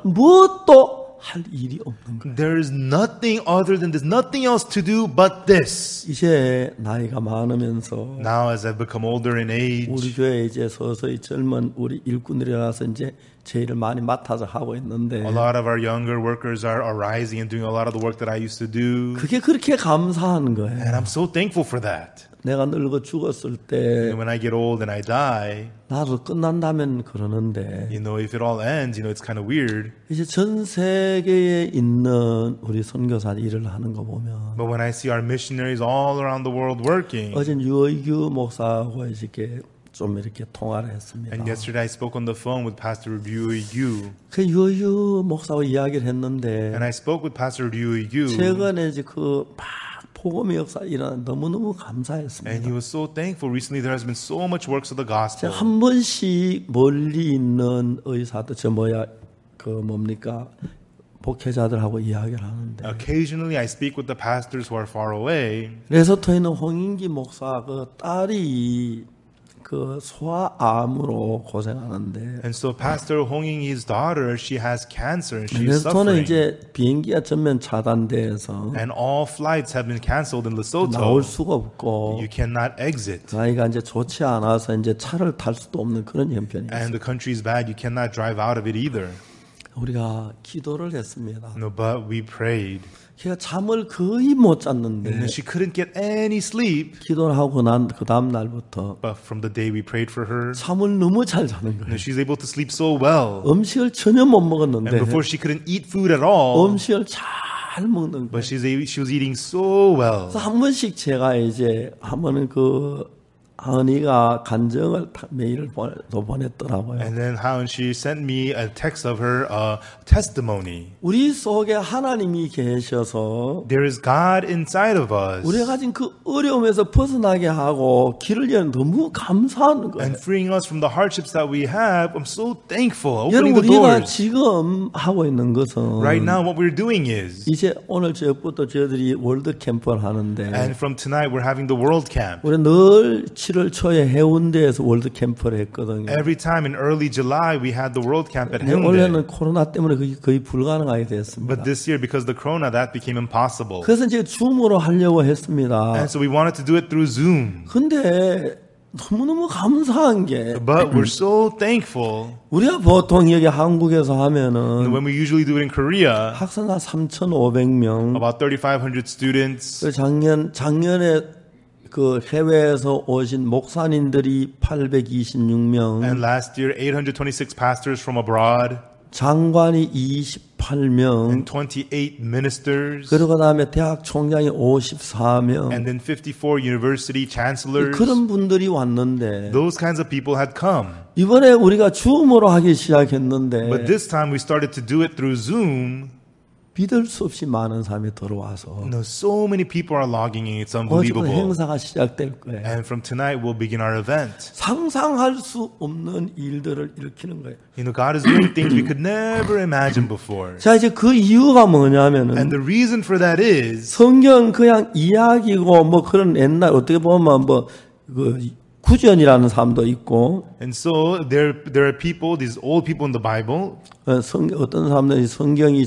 무엇도 할 일이 없는 거예요. There is nothing other than this, nothing else to do but this. 이제 나이가 많으면서 Now, as I've become older in 우리 age, 교회 이제 서서히 젊은 우리 일꾼들이라서 이제 제 일을 많이 맡아서 하고 있는데 a lot of our younger workers are rising and doing a lot of the work that I used to do. 그게 그렇게 감사한 거예요. And I'm so thankful for that. 내가 늙어 죽었을 때 And when I get old and I die, 나도 끝난다면 그러는데 you know, if it all ends, you know, it's kind of weird. 이제 전 세계에 있는 우리 선교사 일을 하는 거 보면 But when I see our missionaries all around the world working, 어제 유의규 목사하고 이렇게 좀 이렇게 통화를 했습니다. and yesterday I spoke on the phone with Pastor Ryu Yu, 그 유의규 목사하고 이야기를 했는데 and I spoke with Pastor Ryu Yu, 최근에 이제 막 복음의 역사 일어나 너무너무 and 감사했습니다. he was so thankful. Recently, there has been so much works of the gospel. 제가 한 번씩 멀리 있는 의사들 그 뭡니까 목회자들하고 이야기를 하는데 Occasionally, I speak with the pastors who are far away. 레소토에 있는 홍인기 목사 그 딸이 그 소아암으로 고생하는데 And so Pastor Hong Ying-hee's daughter, she has cancer and she is 레소토는 suffering. 이제 비행기가 전면 차단돼서 And all flights have been canceled in Lesotho. 나올 수가 없고 You cannot exit. 그 아이가 이제 좋지 않아서 이제 차를 탈 수도 없는 그런 형편이 있어요. And the country is bad. You cannot drive out of it either. 우리가 기도를 했습니다. No, but we prayed. 걔가 잠을 거의 못 And 잤는데 she couldn't get any sleep. 기도를 하고 난 그 다음 날부터 But from the day we prayed for her, 잠을 너무 잘 자는 거예요. she's able to sleep so well. 음식을 전혀 못 And 먹었는데 before she couldn't eat food at all. 음식을 잘 먹는 거예요. But she was eating so well. 그래서 한 번씩 제가 이제 한 번은 그 하은이가 간증을 메일을 보냈더라고요. And then how she sent me a text of her testimony. 우리 속에 하나님이 계셔서 There is God inside of us. 우리가 가진 그 어려움에서 벗어나게 하고 길을 여는 너무 감사한 거예요. And freeing us from the hardships that we have, I'm so thankful. 여러분 Opening the 우리가 doors. 지금 하고 있는 것은 Right now, what we're doing is, 이제 오늘 저녁부터 저희들이 월드 캠프를 하는데 and from tonight, we're having the World Camp. 우리 늘 7월 초에 해운대에서 월드 캠프를 했거든요. Every time in early July, we had the World Camp at 원래는 Haeundae. 코로나 때문에 거의 불가능하게 됐습니다. But this year, because of the corona, that became impossible. 그래서 이제 줌으로 하려고 했습니다. And so we wanted to do it through Zoom. 근데 너무너무 감사한 게 But we're so thankful 우리가 보통 여기 한국에서 하면은 when we usually do it in Korea, 학생 한 3,500명 about 3,500 students. 작년에 그 해외에서 오신 목사님들이 826명, And last year, 826 pastors from abroad 장관이 28명, and 28 ministers. 그리고 그다음에 대학 총장이 54명. And then 54 university chancellors. 그런 분들이 왔는데 Those kinds of people had come. 이번에 우리가 줌으로 하기 시작했는데 But this time we started to do it through Zoom. 믿을 수 없이 많은 사람이 들어와서 So many people are logging in. It's 어제부터 unbelievable. 행사가 시작될 거예요. And from tonight we'll begin our event. 상상할 수 없는 일들을 일으키는 거예요. God is doing things we could never imagine before. 자, 이제 그 이유가 뭐냐면은 And the reason for that is 성경 그냥 이야기고 뭐 그런 옛날 어떻게 보면 뭐 그 구전이라는 사람도 있고 and so there are people, these old people in the Bible. 어떤 사람들이 성경이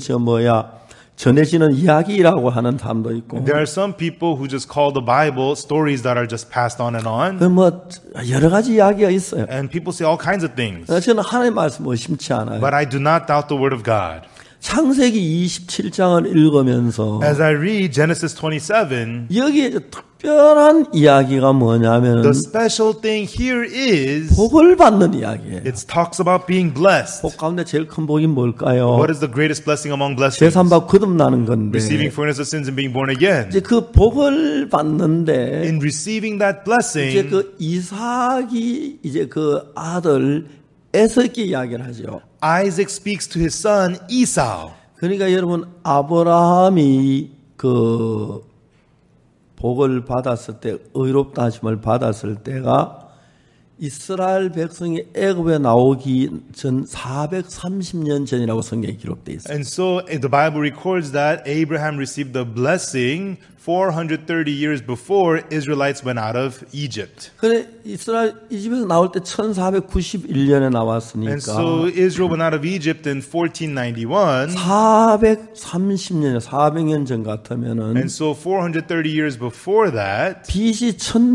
전해지는 이야기라고 하는 사람도 있고 There are some people who just call the Bible stories that are just passed on and on. 뭐 여러 가지 이야기가 있어요. And people say all kinds of things. 저는 하나님의 말씀 의심치 않아요. But I do not doubt the word of God. 창세기 27장을 읽으면서 As I read Genesis 27, 여기에 특별한 이야기가 뭐냐면 the special thing here is 복을 받는 이야기예요. it talks about being blessed. 복 가운데 제일 큰 복이 뭘까요? What is the greatest blessing among blessings? 재산받고 거듭나는 건데 Receiving forgiveness of sins and being born again. 이제 그 복을 받는데 In receiving that 이제 blessing, 그 이삭이 이제 그 아들 에서에게 이야기를 하죠. Isaac speaks to his son Esau. 그러니까 여러분 아브라함이 그 복을 받았을 때 의롭다 하심을 받았을 때가 이스라엘 백성이 애굽에 나오기 전 430년 전이라고 성경에 기록되어 있어요. And so the Bible records that Abraham received the blessing 430 years before Israelites went out of Egypt. 그래 이스라엘 이집에서 나올 때 1491년에 나왔으니까 And so Israel went out of Egypt in 1491. 430년, 400년 전 같으면은 And so 430 years before that, BC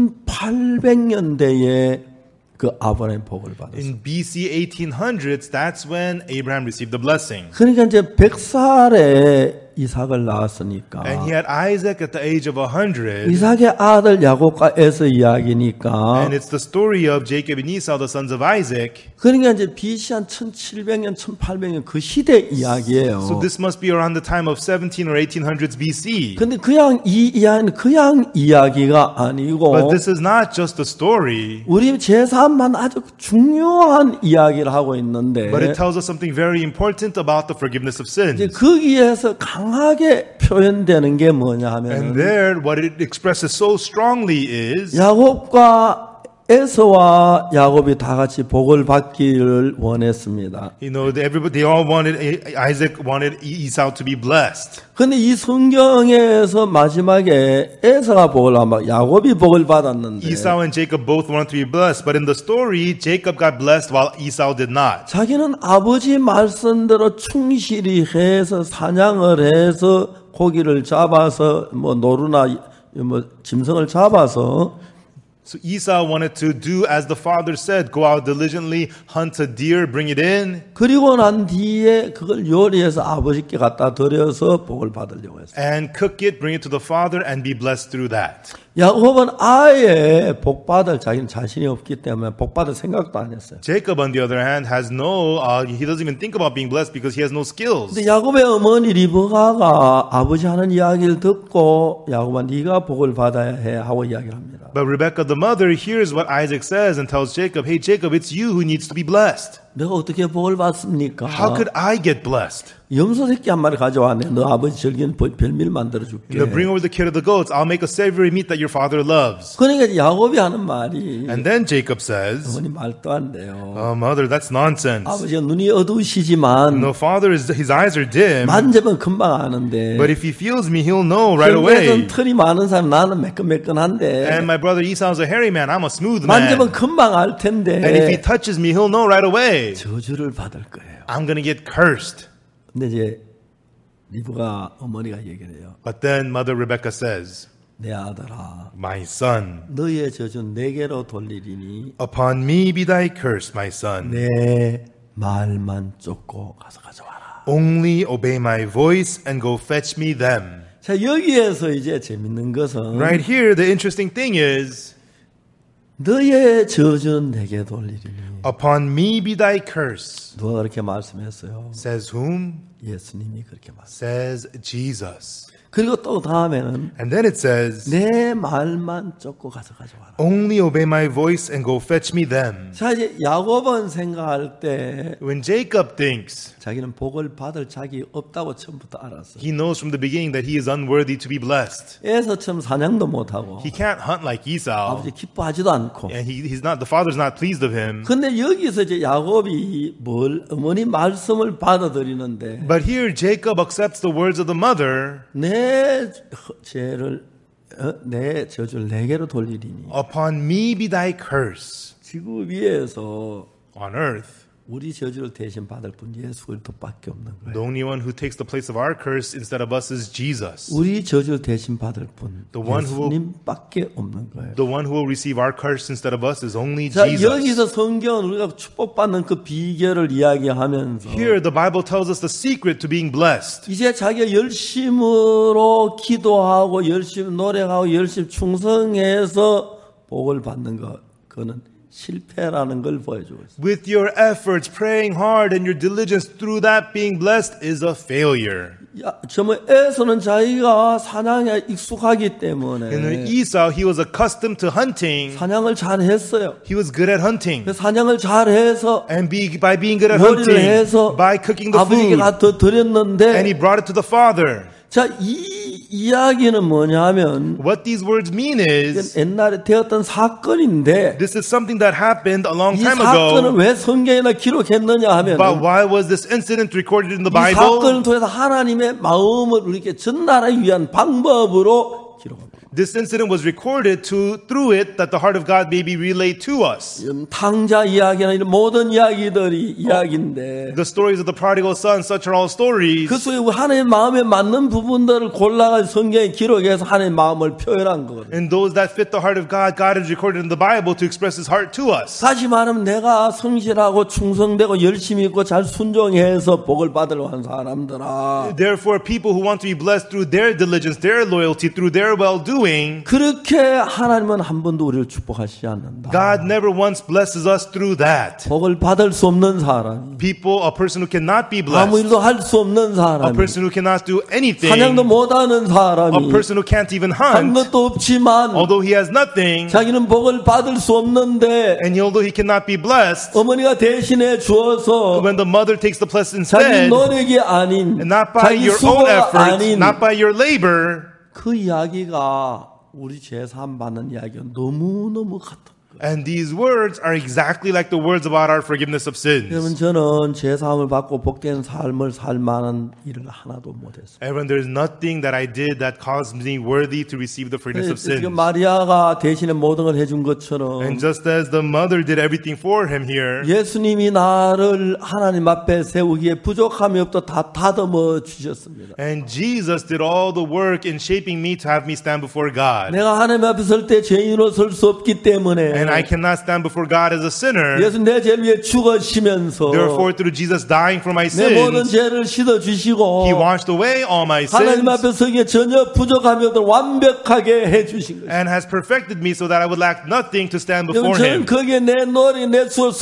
1800년대에 그 아브라함의 복을 받았어요. in BC 1800s, that's when Abraham received the blessing. 그러니까 이제 100살에 이삭을 낳았으니까 And he had Isaac at the age of 100. 이삭의 아들 야곱과 에서 이야기니까 And it's the story of Jacob and Esau, the sons of Isaac. 그러니까 이제 BC 한 1700년, 1800년 그 시대 이야기예요. So this must be around the time of 17 or 1800s BC. 근데 그냥 이 이야기는 그냥 이야기가 아니고 But this is not just a story, 우리 제3만 아주 중요한 이야기를 하고 있는데 but it tells us something very important about the forgiveness of 이제 sins. 거기에서 강하게 표현되는 게 뭐냐 And 하면 there, what it expresses so strongly is 야곱과 에서와 야곱이 다 같이 복을 받기를 원했습니다. they all wanted, Isaac wanted Esau to be blessed. 근데 이 성경에서 마지막에 에서가 복을 받고 야곱이 복을 받았는데 Esau and Jacob both wanted to be blessed, but in the story, Jacob got blessed while Esau did not. 자기는 아버지 말씀대로 충실히 해서 사냥을 해서 고기를 잡아서 뭐 노루나 뭐 짐승을 잡아서 So Esau wanted to do as the father said, go out diligently, hunt a deer, bring it in, 그리고 난 뒤에 그걸 요리해서 아버지께 갖다 드려서 복을 받으려고 했어요. and cook it, bring it to the father, and be blessed through that. 야곱은 아예 복 받을 자기는 자신이 없기 때문에 복 받을 생각도 안 했어요. Jacob, on the other hand, has he doesn't even think about being blessed because he has no skills. 근데 야곱의 어머니 리브가가 아버지 하는 이야기를 듣고 야곱아 네가 복을 받아야 해 하고 이야기를 합니다. But Rebekah, the mother, hears what Isaac says and tells Jacob, hey, Jacob, it's you who needs to be blessed. 내가 어떻게 복을 받습니까? How could I get blessed? 염소 새끼 한 마리 가져왔네. 너 아버지 즐기는 별미를 만들어줄게. Bring over the kid of the goats. I'll make a savory meat that your father loves. 그러니까 야곱이 하는 말이 And then Jacob says, 어머니 말도 안 돼요. oh, mother, that's nonsense. 아버지가 눈이 어두우시지만 No, father, his eyes are dim. 만지면 금방 아는데 But if he feels me, he'll know right away. 형제는 털이 많은 사람 나는 매끈매끈한데 And my brother Esau's a hairy man. I'm a smooth man. 만지면 금방 알 And if he 텐데 touches me, he'll know right away. 저주를 받을 거예요. I'm going to get cursed. 근데 이제 리브가 어머니가 얘기를 해요. But then mother Rebecca says, 내 아들아, My son, 너의 저주는 내게로 돌리리니 upon me be thy curse, my son. 내 말만 쫓고 가서 가져와라. Only obey my voice and go fetch me them. 자, 여기에서 이제 재밌는 것은 Right here, the interesting thing is, 너의 저주는 내게 돌리리니. upon me be thy curse. 누가 그렇게 말씀했어요? Says whom? 예수님이 그렇게 말씀. Says Jesus. 그리고 또 다음에는 And then it says, 내 말만 쫓고 가서 가져와라. only obey my voice and go fetch me them. 자, 이제 야곱은 생각할 때 When Jacob thinks, 자기는 복을 받을 자격이 없다고 처음부터 알았어. he knows from the beginning that he is unworthy to be blessed. 에서처럼 사냥도 못하고 He can't hunt like Esau, 아버지 기뻐하지도 않고. and the father's not pleased of him. 근데 여기서 이제 야곱이 어머니 말씀을 받아들이는데 But here Jacob accepts the words of the mother, 내 죄를 내 저주를 내게로 돌리리니. upon me be thy curse. 지구 위에서 On earth, 우리 저주를 대신 받을 분 예수 그리스도밖에 없는 거예요. the only one who takes the place of our curse instead of us is Jesus. 우리 저주를 대신 받을 분 The one who will- 예수님밖에 없는 거예요. The one who will receive our curse instead of us is only 자, Jesus. 여기서 성경은 우리가 축복받는 그 비결을 이야기하면서 Here, the Bible tells us the secret to being blessed. 이제 자기가 열심으로 기도하고 열심히 노력하고 열심히 충성해서 복을 받는 것, 그거는 실패라는 걸 보여주고 있어요. With your efforts, praying hard, and your diligence through that being blessed is a failure. 에서는 자기가 사냥에 익숙하기 And 때문에 with Esau, he was accustomed to hunting. 사냥을 잘했어요. He was good at hunting. 그 사냥을 잘해서 And by being good at 요리를 hunting, 해서 by cooking the 아버지에게 food, 더 드렸는데 and he brought it to the father. 자, 이 이야기는 뭐냐면 What these words mean is, 옛날에 되었던 사건인데 this is something that happened a long 이 time 사건을 ago. 왜 성경에나 기록했느냐 하면 But why was this incident recorded in the 이 사건을 Bible? 통해서 하나님의 마음을 우리에게 전달하기 위한 방법으로 기록합니다. This incident was recorded through it that the heart of God may be relayed to us. 탕자 이야기나 이런 모든 이야기들이 이야기인데 The stories of the prodigal son, such are all stories. 그 속에 하나님의 마음에 맞는 부분들을 골라가지고 성경에 기록해서 하나님의 마음을 표현한 거거든요. And those that fit the heart of God, God has recorded in the Bible to express His heart to us. 다시 말하면 내가 성실하고 충성되고 열심히 있고 잘 순종해서 복을 받으려고 하는 사람들아, Therefore, people who want to be blessed through their diligence, their loyalty, through their well-doing, 그렇게 하나님은 한 번도 우리를 축복하시지 않는다. God never once blesses us through that. 복을 받을 수 없는 사람, People, a person who cannot be 아무 blessed, 일도 할 수 없는 a 사람, person who cannot do anything, 사냥도 못하는 a 사람이 person who can't even 한 hunt, 것도 없지만 although he has nothing, 자기는 복을 받을 수 없는데 and although he cannot be blessed, 어머니가 대신해 주어서 when the mother takes the blessed 자기 instead, 노력이 아닌 and not by 자기 your own 수고가 efforts, 아닌 not by your labor, 그 이야기가 우리 죄사함 받는 이야기가 너무너무 같은 거예요. and these words are exactly like the words about our forgiveness of 여러분, sins. 저는 죄사함을 받고 복된 삶을 살 만한 일을 하나도 못했어요. And when there's nothing that I did that caused me worthy to receive the forgiveness of sins. 지금 마리아가 대신에 모든 걸 해준 것처럼 And just as the mother did everything for him here, 예수님이 나를 하나님 앞에 세우기에 부족함이 없다 다 다듬어 주셨습니다. and Jesus did all the work in shaping me to have me stand before God. 내가 하나님 앞에 설 때 죄인으로 설 수 없기 때문에 And I cannot stand before God as a sinner. 예수 내 죄를 위해 죽으시면서 Therefore, through Jesus dying for my 내 모든 sins, 죄를 씻어 주시고 He washed away all my 하나님 sins 앞에 서기에 전혀 부족함이 없도록 완벽하게 해 주신 거예요. and has perfected me so that I would lack nothing to stand 여러분, before 저는 Him. 거기에 내 노력, 내 수월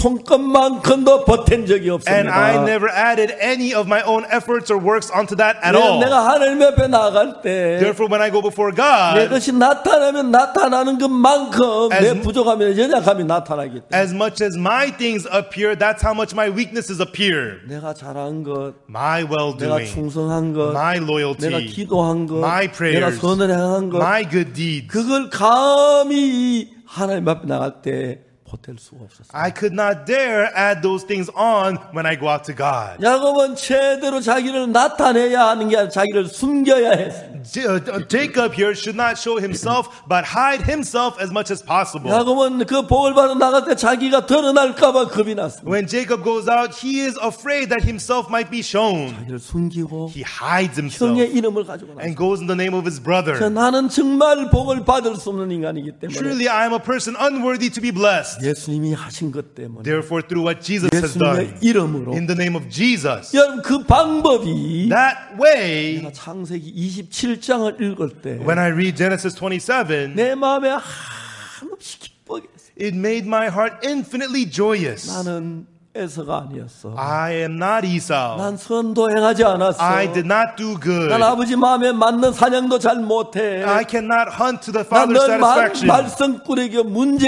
손끝만큼도 보탠 적이 And I 없습니다. never added any of my own efforts or works onto that at all. 내가 하나님 앞에 나갈 때 Therefore, when I go before 내 God, 것이 나타나면 나타나는 것만큼 As- 내 부족함이나 연약함이 나타나기 때문에 as much as my things appear, that's how much my weaknesses appear. 내가 잘한 것, My 내가 well-doing, 충성한 것, my 내가 loyalty, 기도한 것, my 내가 prayers, 선을 행한 것, my good deeds. 그걸 감히 하나님 앞에 나갈 때 보탤 수가 없었어요. I could not dare add those things on when I go out to God. 야곱은 제대로 자기를 나타내야 하는 게 아니라 자기를 숨겨야 했어요. Jacob here should not show himself, but hide himself as much as possible. 야곱은 그 복을 받아 나갈 때 자기가 드러날까봐 겁이 났습니다. When Jacob goes out, he is afraid that himself might be shown. 자기를 숨기고 He hides himself 형의 이름을 가지고 나서 and goes in the name of his brother. 나는 정말 복을 받을 수 없는 인간이기 때문에 Truly, I am a person unworthy to be blessed. 예수님이 하신 것 때문에 Therefore, through what Jesus has done, 예수님의 이름으로 in the name of Jesus, 여러분 그 방법이 that way, 내가 창세기 27장을 읽을 때 when I read Genesis 27, 내 마음에 한없이 기쁘게 했어요. it made my heart infinitely joyous. 나는 에서가 아니었어. I am not Esau. 난 선도 행하지 않았어. I did not do good. 난 아버지 마음에 맞는 사냥도 잘 못해. I cannot hunt to the 난 Father's 늘 satisfaction. 말썽꾸러기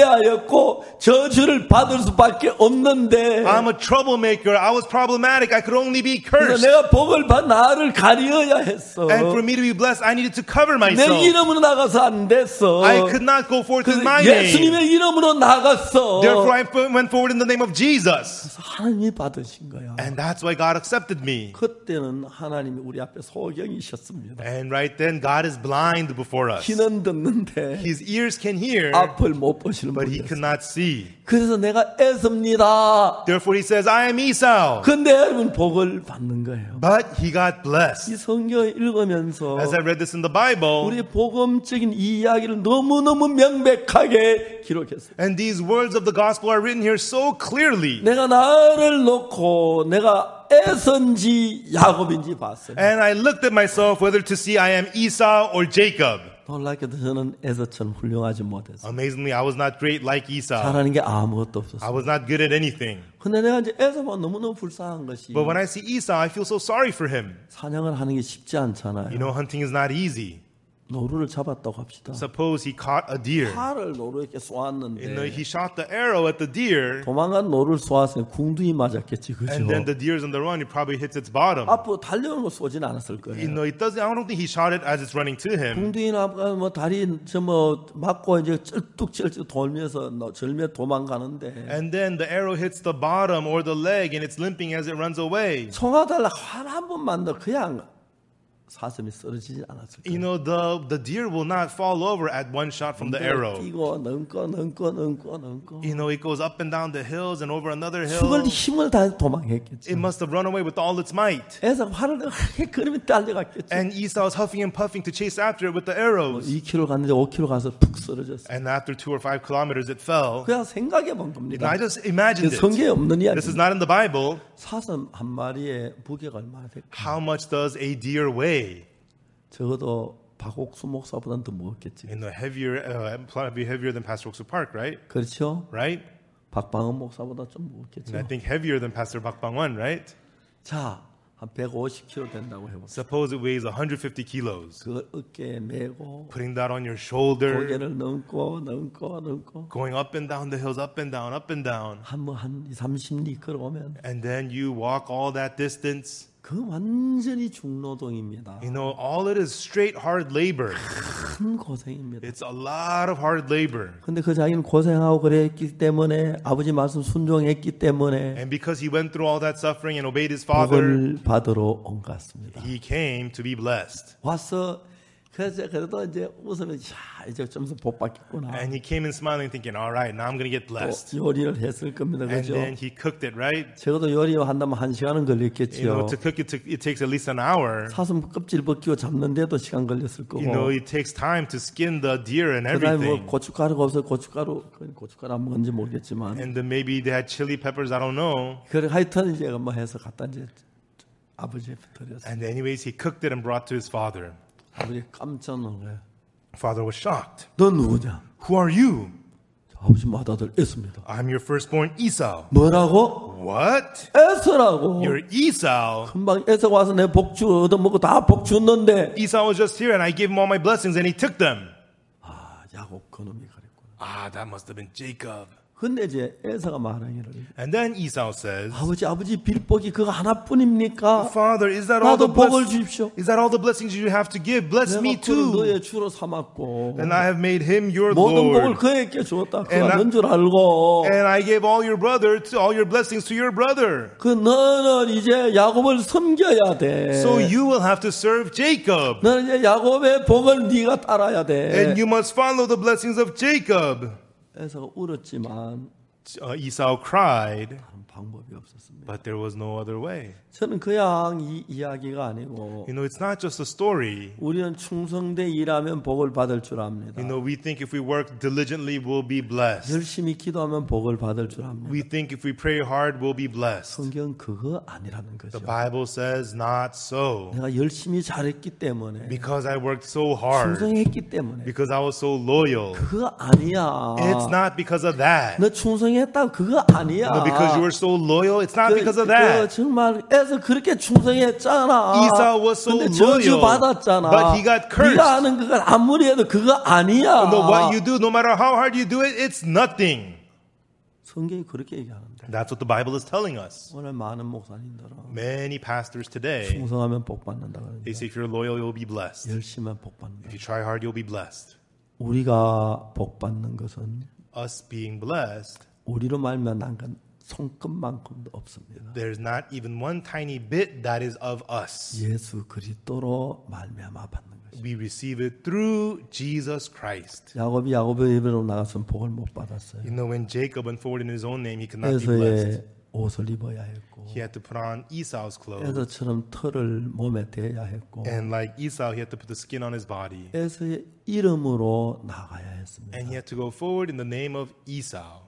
문제하였고 저주를 받을 수밖에 없는데 I'm a troublemaker. I was problematic. I could only be 그래서 cursed. 내가 복을 받 나를 가려야 했어. And for me to be blessed, I needed to cover 내 myself. 이름으로 나가서 안 됐어. I could not go forth in 그래서 my name. 예수님의 이름으로 나갔어. Therefore, I went forward in the name of Jesus. 그래서 하나님이 받으신 거야. And that's why God accepted me. 그때는 하나님이 우리 앞에 소경이셨습니다. And right then, God is blind before us. 귀는 듣는데 His ears can hear, 앞을 못 보시는 but he 분이었어요. cannot see. 그래서 내가 에서입니다. Therefore, he says, I am Esau. 근데 여러분 복을 받는 거예요. But he got 이 blessed. 성경을 읽으면서 As I read this in the Bible, 우리 복음적인 이 이야기를 너무너무 명백하게 기록했어요. and these words of the gospel are written here so clearly. 내가 나를 놓고 내가 에서인지 야곱인지 봤어요. And I looked at myself whether to see I am Esau or Jacob. 놀랍게도 저는 에서처럼 훌륭하지 못했어요. Amazingly, I was not great like Esau. 잘하는 게 아무것도 I 없었어요. was not good at anything. 근데 내가 이제 에서가 너무너무 불쌍한 것이 But when I see Esau, I feel so sorry for him. 사냥을 하는 게 쉽지 않잖아요. You know, hunting is not easy. 노루를 잡았다고 합시다. Suppose he caught a deer. 칼을 노루에게 You know, 쏘았는데 he shot the arrow at the deer, 도망간 노루를 쏘았으니 궁둥이 맞았겠지, 그죠? and then the deer's on the run. It probably hits its bottom. 앞으로 달려오는 거 쏘진 않았을 You 거예요. know, it doesn't. I don't think he shot it as it's running to him. 궁둥이나 뭐 다리 뭐 맞고 이제 쩔뚝쩔뚝 돌면서 절며 도망가는데 And then the arrow hits the bottom or the leg, and it's limping as it runs away. 총알달라 한 번만 더 그냥 사슴이 쓰러지지 않았을 You 거예요. know, the deer will not fall over at one shot from the arrow. 뛰고 넘고 You know, it goes up and down the hills and over another 죽을 hill. 힘을 다해 도망했겠죠. It must have run away with all its might. 에서 화를 내고 그러면 달려갔겠죠. And Esau was huffing and puffing to chase after it with the arrows. 2km 갔는데 5km 가서 푹 쓰러졌어요. And after 2 or 5 kilometers, it fell. 그냥 생각해 본 And 겁니다. I just imagined it. 성경에 없는 This is 이야기. not in the Bible. 사슴 한 마리의 무게가 얼마나 될까? How much does a deer weigh? 적어도 박옥수 목사보다는 더 무겁겠지. You know, probably heavier than Pastor Oksu Park, right? 그렇죠? Right? 박방은 목사보다 좀 무겁겠죠. And I think heavier than Pastor Bak Bangwan, right? 자, 한 150kg 된다고 해봅시다. Suppose it weighs 150 kilos. 그걸 어깨에 메고 Putting that on your shoulder, 고개를 넘고 going up and down the hills, up and down, up and down. 한 30리 걸어오면 And then you walk all that distance. 그 완전히 중노동입니다. You know, all it is straight hard labor. 큰 고생입니다. It's a lot of hard labor. 근데 그 자기는 고생하고 그랬기 때문에 아버지 말씀 순종했기 때문에 And because he went through all that suffering and obeyed his father, 복을 받으러 온 것 같습니다. he came to be blessed. 와서 그래도 이제 웃으면 야 이제 좀 더 복 받겠구나. And he came in smiling, thinking, all right, now I'm going to get blessed. 또 요리를 했을 겁니다. And 그죠? then he cooked it, right? 적어도 요리 한다면 1시간은 You 걸렸겠지요. know, to cook it, it takes at least an hour. 사슴 껍질 벗기고 잡는데도 시간 걸렸을 거고. You know, it takes time to skin the deer and 그다음에 뭐 everything. 고춧가루가 없어 고춧가루 안 먹은지 모르겠지만. And then maybe they had chili peppers, I don't know. 그래 하여튼 이제 뭐 해서 갖다 이제 아버지한테 드렸어요. And anyways, he cooked it and brought to his father. 아버지 깜짝 놀라요. Father was shocked. 너 누구냐? Who are you? 아버지 맏아들 에서입니다. I'm your firstborn Esau. 뭐라고? What? 에서라고. You're Esau? 금방 에서 와서 내 복주 얻어먹고 다 복주었는데 Esau was just here and I gave him all my blessings and he took them. 아 야곱 그놈이 그랬구나. Ah, that must have been Jacob. 근데 이제 에서가 말하기를 And then Esau says, 아버지 빌복이 그거 하나뿐입니까? Father, is that all the 나도 복을 blessings? 주십시오. Is that all the blessings you have to give? Bless me 내가 그를 too. 너의 주로 삼았고 And I have made him your 모든 복을 Lord. 그에게 주었다. And 그가 넌 줄 알고 And I gave all your blessings to your brother. 그 너는 이제 야곱을 섬겨야 돼. So you will have to serve Jacob. 너는 이제 야곱의 복을 네가 따라야 돼. And you must follow the blessings of Jacob. 에서가 울었지만 Esau cried, 다른 방법이 없었습니다. but there was no other way. 저는 그냥 이 이야기가 아니고 You know, it's not just a story. 우리는 충성되 일하면 복을 받을 줄 압니다. You know, we think if we work diligently, we'll be blessed. 열심히 기도하면 복을 받을 줄 압니다. We think if we pray hard, we'll be blessed. 성경 그거 아니라는 거죠. The Bible says not so. 내가 열심히 잘했기 때문에 Because I worked so hard. 충성했기 때문에 Because I was so loyal. 그거 아니야. It's not because of that. 너 충성했다 그거 아니야. No, because you were so loyal, it's not because of 그 that. 정말 에서 그렇게 충성했잖아. Esau was so 근데 저주 loyal, 받았잖아. but he got cursed. 네가 하는 그걸 아무리 해도 그거 아니야. No, what you do, no matter how hard you do it, it's nothing. 성경이 그렇게 얘기하는데 That's what the Bible is telling us. 오늘 많은 목사님들은 Many pastors today, 충성하면 복 받는다 그러는데 they say if you're loyal, you'll be blessed. 열심히 복 받는다. If you try hard, you'll be blessed. 우리가 복 받는 것은 Us being blessed, 우리로 말면 난건 손끝만큼도 없습니다. there's not even one tiny bit that is of us. 예수 그리스도로 말미암아 받는 것입니다. We receive it through Jesus Christ. 야곱이 야곱의 입으로 나가서는 복을 못 받았어요. You know, when Jacob went forward in his own name, he could not be blessed. 에서의 옷을 입어야 했고 He had to put on Esau's clothes. 에서처럼 털을 몸에 대야 했고 And like Esau, he had to put the skin on his body. 에서의 이름으로 나가야 했습니다. And he had to go forward in the name of Esau.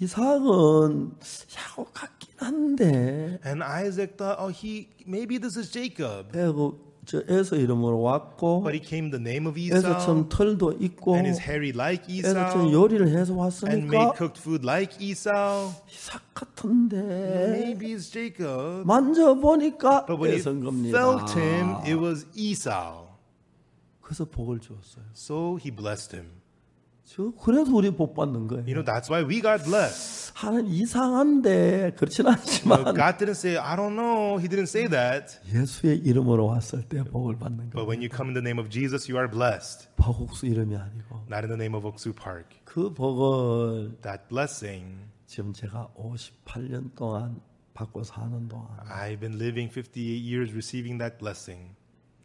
이삭은 야곱 같긴 한데 And Isaac thought, oh, maybe this is Jacob. 저 에서 이름으로 왔고 But he came in the name of 에서처럼 Esau. 털도 있고 And is hairy like 에서처럼 Esau. 요리를 해서 And made 왔으니까 cooked food like Esau. 이삭 같은데 Maybe it's Jacob. 만져보니까 But when he 에서인 겁니다. felt him, it was Esau. 그래서 복을 주었어요. So he blessed him. 그래서 우리 복 받는 거예요. You know, that's why we got blessed. 하나님 이상한데 그렇진 You know, 않지만 God didn't say, I don't know. He didn't say that. 예수의 이름으로 왔을 때 복을 받는 But 거예요. when you come in the name of Jesus, you are blessed. 박옥수 이름이 아니고 Not in the name of Oksu Park. 그 복을 That blessing, 지금 제가 58년 동안 받고 사는 동안 I've been living 58 years receiving that blessing.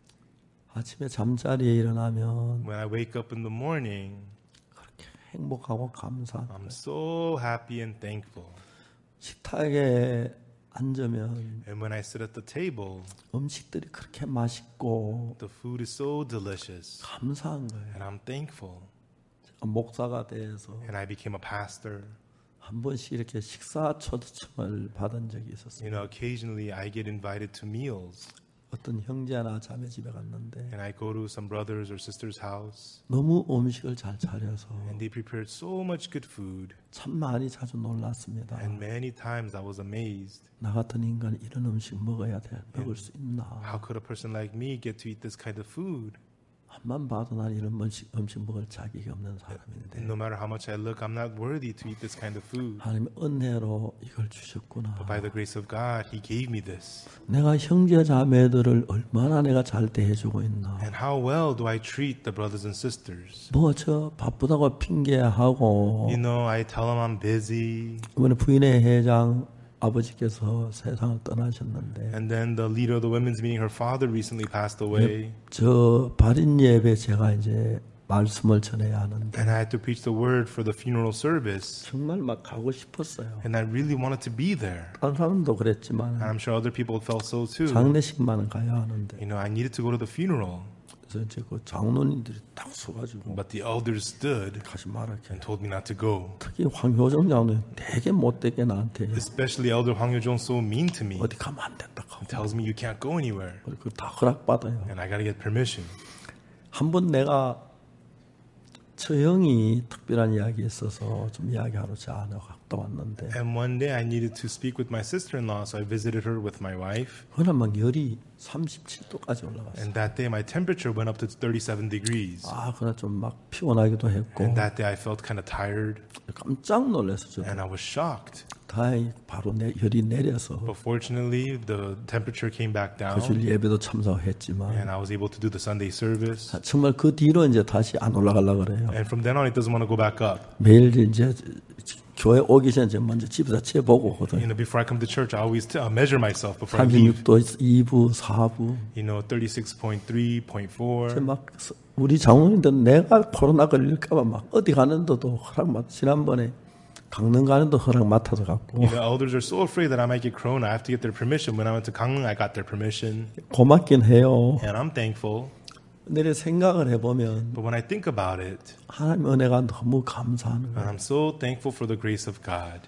아침에 잠자리에 일어나면 When I wake up in the morning, 그렇게 행복하고 감사한 I'm so happy and thankful. 식탁에 앉으면 And when I sit at the table, 음식들이 그렇게 맛있고 the food is so delicious. 감사한 거예요. And I'm thankful. 목사가 돼서 And I became a pastor. 한 번씩 이렇게 식사 초대청을 받은 적이 있었어요. You know, occasionally I get invited to meals. 어떤 형제나 자매 집에 갔는데 And I go to some brothers or sisters' house. 너무 음식을 잘 차려서 And they prepared so much good food. 참 많이 자주 놀랐습니다. And many times I was amazed. 나 같은 인간이 이런 음식 먹어야 돼. 먹을 수 있나? How could a person like me get to eat this kind of food? 한만 봐도 난 이런 음식 먹을 자격이 없는 And 사람인데 no matter how much I look, I'm not worthy to eat this kind of food. 하나님의 은혜로 이걸 주셨구나. But by the grace of God, He gave me this. 내가 형제 자매들을 얼마나 내가 잘 대해주고 있나. And how well do I treat the brothers and sisters? 뭐 저 바쁘다고 핑계하고 You know, I tell them I'm busy. 이번에 부인의 회장 아버지께서 세상을 떠나셨는데 And then the leader of the women's meeting, her father recently passed away. 저 발인 예배 제가 이제 말씀을 전해야 하는데 And I had to preach the word for the funeral service. 정말 막 가고 싶었어요. And I really wanted to be there. 다른 사람도 그랬지만 And I'm sure other people felt so too. 장례식만은 가야 하는데 You know, I needed to go to the funeral. 그래서 이제 그 장로님들이 딱 서가지고 But the elders stood 가지 말아게. and told me not to go. 특히 황효정 장로님 되게 못되게 나한테 Especially Elder Hwang Yo-jong so mean to me. 어디 가면 안 된다 하고 Tells me you can't go anywhere. 그다 허락받아요. And I got to get permission. 한 번 내가 처형이 특별한 이야기 있어서 좀 이야기하러 제 아내 갔다 왔는데 And one day I needed to speak with my sister-in-law, so I visited her with my wife. 그날 막 열이 37도까지 올라갔어요. And that day my temperature went up to 37 degrees. 아, 그날 좀 막 피곤하기도 했고 And that day I felt kind of tired 깜짝 놀랐어요. 저도. and I was shocked. 다행히 바로 열이 내려서 But fortunately, the temperature came back down 그 줄 예배도 참석했지만 and I was able to do the Sunday service. 정말 그 뒤로 이제 다시 안 올라가려고 그래요. And from then on, it doesn't want to go back up. 매일 이제 교회 오기 전에 이제 먼저 집에서 재보고 You 하거든요. know, before I come to church, I always measure myself before I leave. 36도 2부, 4부. You know, 36.3, 0.4. 막 우리 장로님들 내가 코로나 걸릴까봐 막 어디 가는데도 허락 맡. 지난번에 강릉 가는데 허락 맡아서 갔고 You know, elders are so afraid that I might get corona. I have to get their permission. When I went to Gangneung, I got their permission. 고맙긴 해요. And I'm thankful. 내가 생각을 해보면 But when I think about it, 하나님 은혜가 너무 감사하는 거예요. and I'm so thankful for the grace of God.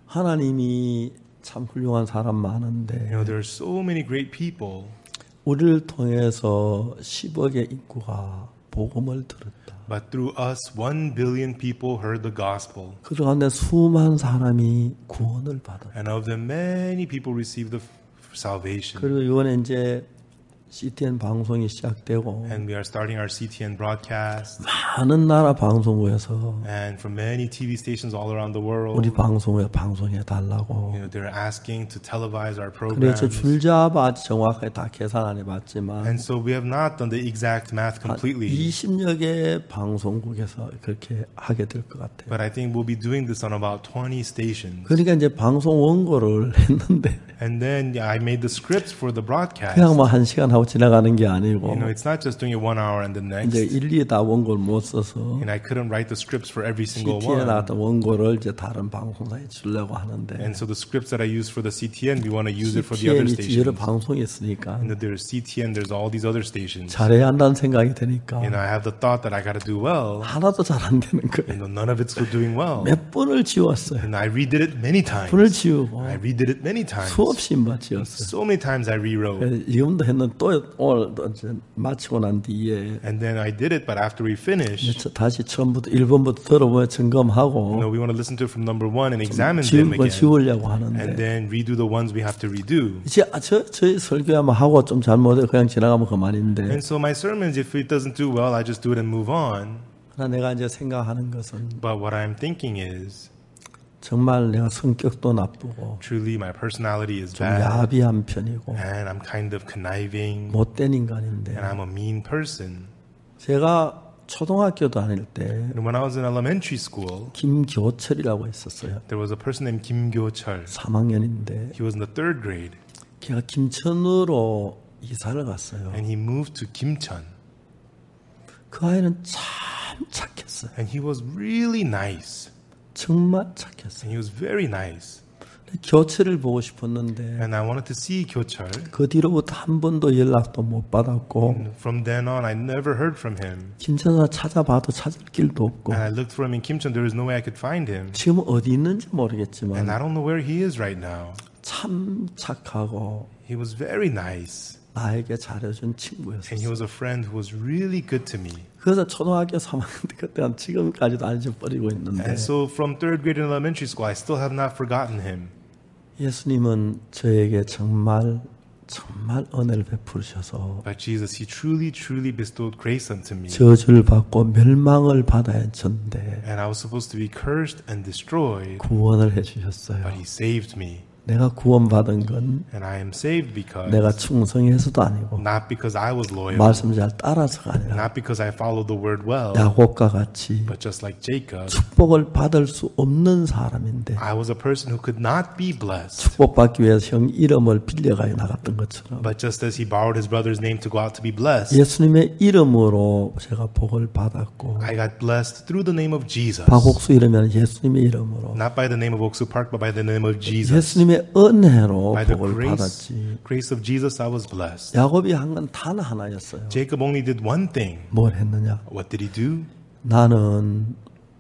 하나님이 참 훌륭한 사람 You 많은데 know, there are so many great people, 우리를 통해서 10억의 인구가 복음을 들었다. but through us, 1 billion people heard the gospel. 그 가운데 수많은 사람이 구원을 받았다. And of them, many people received the salvation. 그리고 이번에 이제 CTN 방송이 시작되고 And we are starting our CTN broadcast. 많은 나라 방송국에서 And from many TV stations all around the 우리 world, 방송에 방송해 달라고. you know, they're asking to televise our 그래서 programs. 줄잡아 정확하게 다 계산 안 해봤지만 And so we have not done the exact math completely. 20여 개 방송국에서 그렇게 하게 될 것 같아요. But I think we'll be doing this on about 20 stations. 그러니까 이제 방송 원고를 했는데 And then I made the scripts for the broadcast. 그냥 뭐 한 시간 하고 지나가는 게 아니고 You know, it's not just doing it 1 hour and the 이제 next. 일일이 다 원고를 못 써서 And I couldn't write the scripts for every single CTN에 one. 나갔던 원고를 이제 다른 방송사에 주려고 하는데 And so the scripts that I use for the CTN, we want to use it for the other CTN이 여러 stations. 방송이 있으니까 And that there's CTN, there's all these other stations. 잘해야 한다는 생각이 드니까 You know, I have the thought that I got to do well. 하나도 잘 안 되는 You 거예요. know, none of it's doing well. 몇 번을 지웠어요. And I redid it many 분을 times. 지우고 I redid it many times. 수없이 막 지웠어요. So many times I rewrote. 지금도 했는데 또 오늘 또 이제 마치고 난 뒤에 And then I did it, but after we finished, 다시 처음부터 1번부터 들어보면 점검하고 we want to listen to it from number 1 and examine them 지운 거 again. 지우려고 And 하는데 then redo the ones we have to redo. 이제 저희 설교하면 하고 좀 잘못해 그냥 지나가면 그만인데 And so my sermons, if it doesn't do well, I just do it and move on. 그러나 내가 이제 생각하는 것은 But what I'm thinking is, 정말 내가 성격도 나쁘고 truly my personality is 좀 bad. 야비한 편이고 And I'm kind of conniving. 못된 인간인데 And I'm a mean person. 제가 초등학교 다닐 때 And when I was in elementary school, 김교철이라고 있었어요. there was a person named Kim Gyo-chul. 3학년인데 He was in the 3rd grade. 걔가 김천으로 이사를 갔어요. And he moved to Kimcheon. 그 아이는 참 착했어요. And he was really nice. 정말 착했어요. And he was very nice. 교철을 보고 싶었는데 And I wanted to see Gyo-chul. 그 뒤로부터 한 번도 연락도 못 받았고 And from then on, I never heard from him. 김천사 찾아봐도 찾을 길도 없고 And I looked for him in Kimcheon. There was no way I could find him. 지금 어디 있는지 And 모르겠지만 I don't know where he is right now. 참 착하고 He was very nice. 나에게 잘해준 And he 친구였어요. was a friend who was really good to me. 그래서 초등학교 3학년 때 그때 한 지금까지도 안 잊어버리고 있는데 And so from 3rd grade in elementary school, I still have not forgotten him. 예수님은 저에게 정말 은혜를 베푸셔서 But Jesus, he truly, truly bestowed grace unto me. 저주를 받고 멸망을 받아야 했는데 And I was supposed to be cursed and destroyed, 구원을 but 해주셨어요. he saved me. 내가 구원받은 건 And I am saved because, 내가 충성해서도 아니고 not because I was loyal, 말씀 잘 따라서가 아니라 not because I followed the word well, 야곱과 같이 but just like Jacob, 축복을 받을 수 없는 사람인데 I was a person who could not be blessed. 축복받기 위해서 형 이름을 빌려가야 나갔던 것처럼 But just as he borrowed his brother's name to go out to be blessed, 예수님의 이름으로 제가 복을 받았고 I got blessed through the name of Jesus. 박옥수 이름은 예수님의 이름으로 Not by the name of Oksu Park, but by the name of Jesus. 예수님의 은혜로 By the 복을 받았지. grace of Jesus, I was blessed. 야곱이 한 건 단 하나였어요. Jacob only did one thing. 뭘 했느냐? What did he do? 나는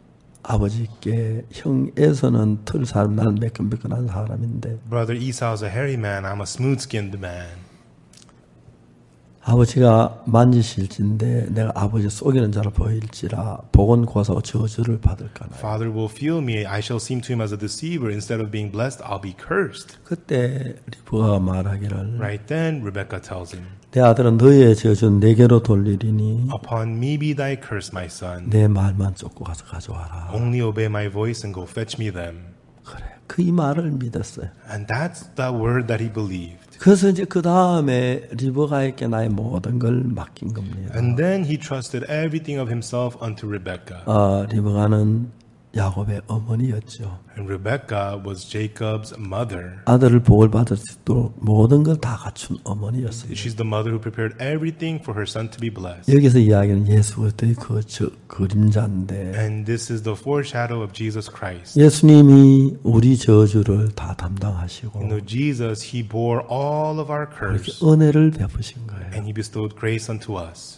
아버지께 형에서는 털 사람, 나는 매끈매끈한 사람인데 Brother Esau is a hairy man. I'm a smooth-skinned man. 아버지가 만지실진데 내가 아버지 속이는 자로 보일지라 복은 고서 저주를 받을까나. Father will feel me. I shall seem to him as a deceiver. Instead of being blessed, I'll be cursed. 그때 리브가가 말하기를 Right then, Rebekah tells him, 내 아들은 너희의 저주는 내게로 돌리리니 Upon me be thy curse, my son. 내 말만 쫓고 가서 가져와라. Only obey my voice and go fetch me them. 그래. 그 이 말을 믿었어요. And that's the word that he believed. 그래서 이제 그 다음에 리브가에게 나의 모든 걸 맡긴 겁니다. And then he trusted everything of himself unto Rebekah. 리브가는 야곱의 어머니였죠. And Rebekah was Jacob's mother. 아들을 복을 받을 수 있도록 모든 걸 다 갖춘 어머니였어요. She's the mother who prepared everything for her son to be blessed. 여기서 이야기는 예수 그리스도의 그 그림자인데 And this is the foreshadow of Jesus Christ. 예수님이 우리 저주를 다 담당하시고 You know, Jesus, he bore all of our 이렇게 curse. 은혜를 베푸신 거예요. And he bestowed grace unto us.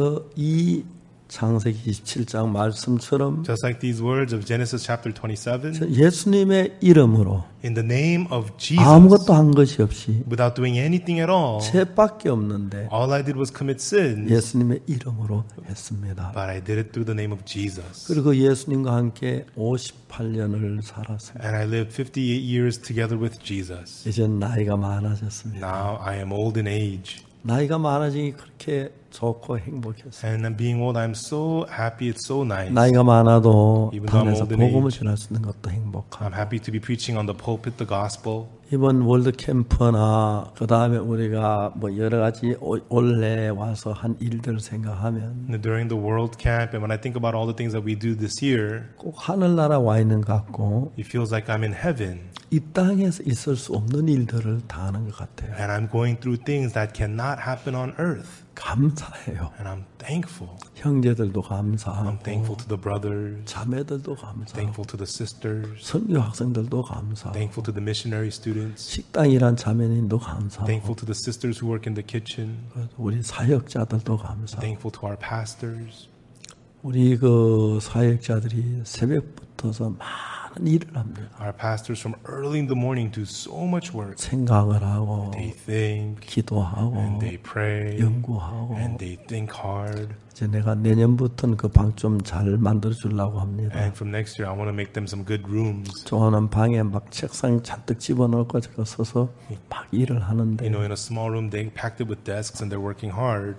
이 창세기 27장 말씀처럼 Just like these words of Genesis chapter 27, 예수님의 이름으로 in the name of Jesus, 아무것도 한 것이 없이 without doing anything at all, 죄밖에 없는데 all I did was commit sins, 예수님의 이름으로 했습니다. but I did it through the name of Jesus. 그리고 예수님과 함께 58년을 살았습니다. And I lived 58 years together with Jesus. 이제 나이가 많아졌습니다. Now I am old in age. 나이가 많아지니 그렇게 좋고 행복했어요. And I'm being old, I'm so happy, it's so nice. 나이가 많아도 Even though I'm 단에서 old in 복음을 age, 전할 수 있는 것도 행복하고 I'm happy to be preaching on the pulpit the gospel. 이번 월드 캠프나 그 다음에 우리가 뭐 여러 가지 올해 와서 한 일들을 생각하면 And during the World Camp, and when I think about all the things that we do this year, 꼭 하늘나라 와 있는 것 같고 it feels like I'm in heaven. 이 땅에서 있을 수 없는 일들을 다 하는 것 같아요. And I'm going through things that cannot happen on earth. 감사해요. And I'm thankful. 형제들도 I'm 감사하고 thankful to the brothers, 자매들도 감사하고 thankful to the sisters, 선교 학생들도 감사하고 thankful to the missionary students, 식당 일한 자매님도 감사하고 thankful to the sisters who work in the kitchen, 우리 사역자들도 감사하고 thankful to our pastors. 우리 그 사역자들이 새벽부터서 많은 일을 합니다. Our pastors from early in the morning do so much work. 생각을 하고 They think, 기도하고 and they pray, 연구하고 and they think hard. 이제 내가 내년부터는 그 방 좀 잘 만들어 주려고 합니다. And from next year, I want to make them some good rooms. 좋아하는 방에 막 책상 잔뜩 집어넣고 제가 서서 막 일을 하는데 You know, in a small room, they packed it with desks and they're working hard.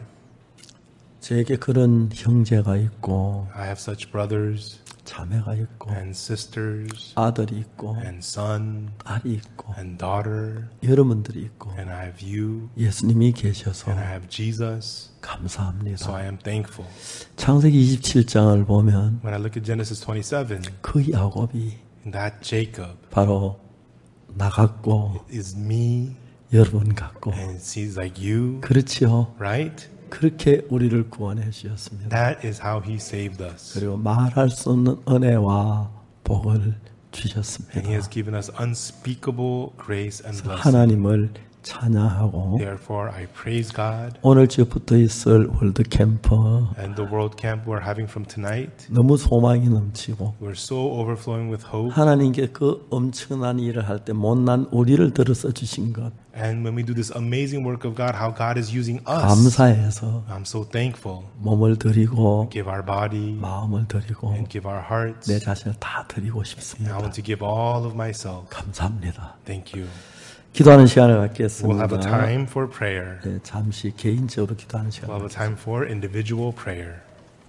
제게 그런 형제가 있고 I have such brothers 자매가 있고 and sisters 아들이 있고 and son 딸이 있고 and daughter, 여러분들이 있고 and I have you 예수님이 계셔서 and I have Jesus. So 감사합니다. I am thankful. 창세기 27장을 보면 When I look at Genesis 27, 그 야곱이 that Jacob 바로 나 같고 is me 여러분 같고 and he's like you, 그렇지요. right? 그렇게 우리를 구원해 주셨습니다. That is how he saved us. 그리고 말할 수 없는 은혜와 복을 And he 주셨습니다. has given us unspeakable grace and blessing. 하나님을 찬양하고 Therefore, I praise God. 오늘 저부터 있을 월드 캠프 And the World Camp we're having from tonight, 너무 소망이 넘치고 we're so overflowing with hope. 하나님께 그 엄청난 일을 할 때 못난 우리를 들어서 주신 것 And when we do this amazing work of God, how God is using us, 감사해서 I'm so thankful. 몸을 드리고 Give our body 마음을 드리고 and give our hearts. 내 자신을 다 드리고 And I 싶습니다. want to give all of myself. 감사합니다. Thank you. 기도하는 시간을 We'll have a 갖겠습니다. time for prayer. 네, 잠시 개인적으로 기도하는 시간. We'll have a time for individual prayer.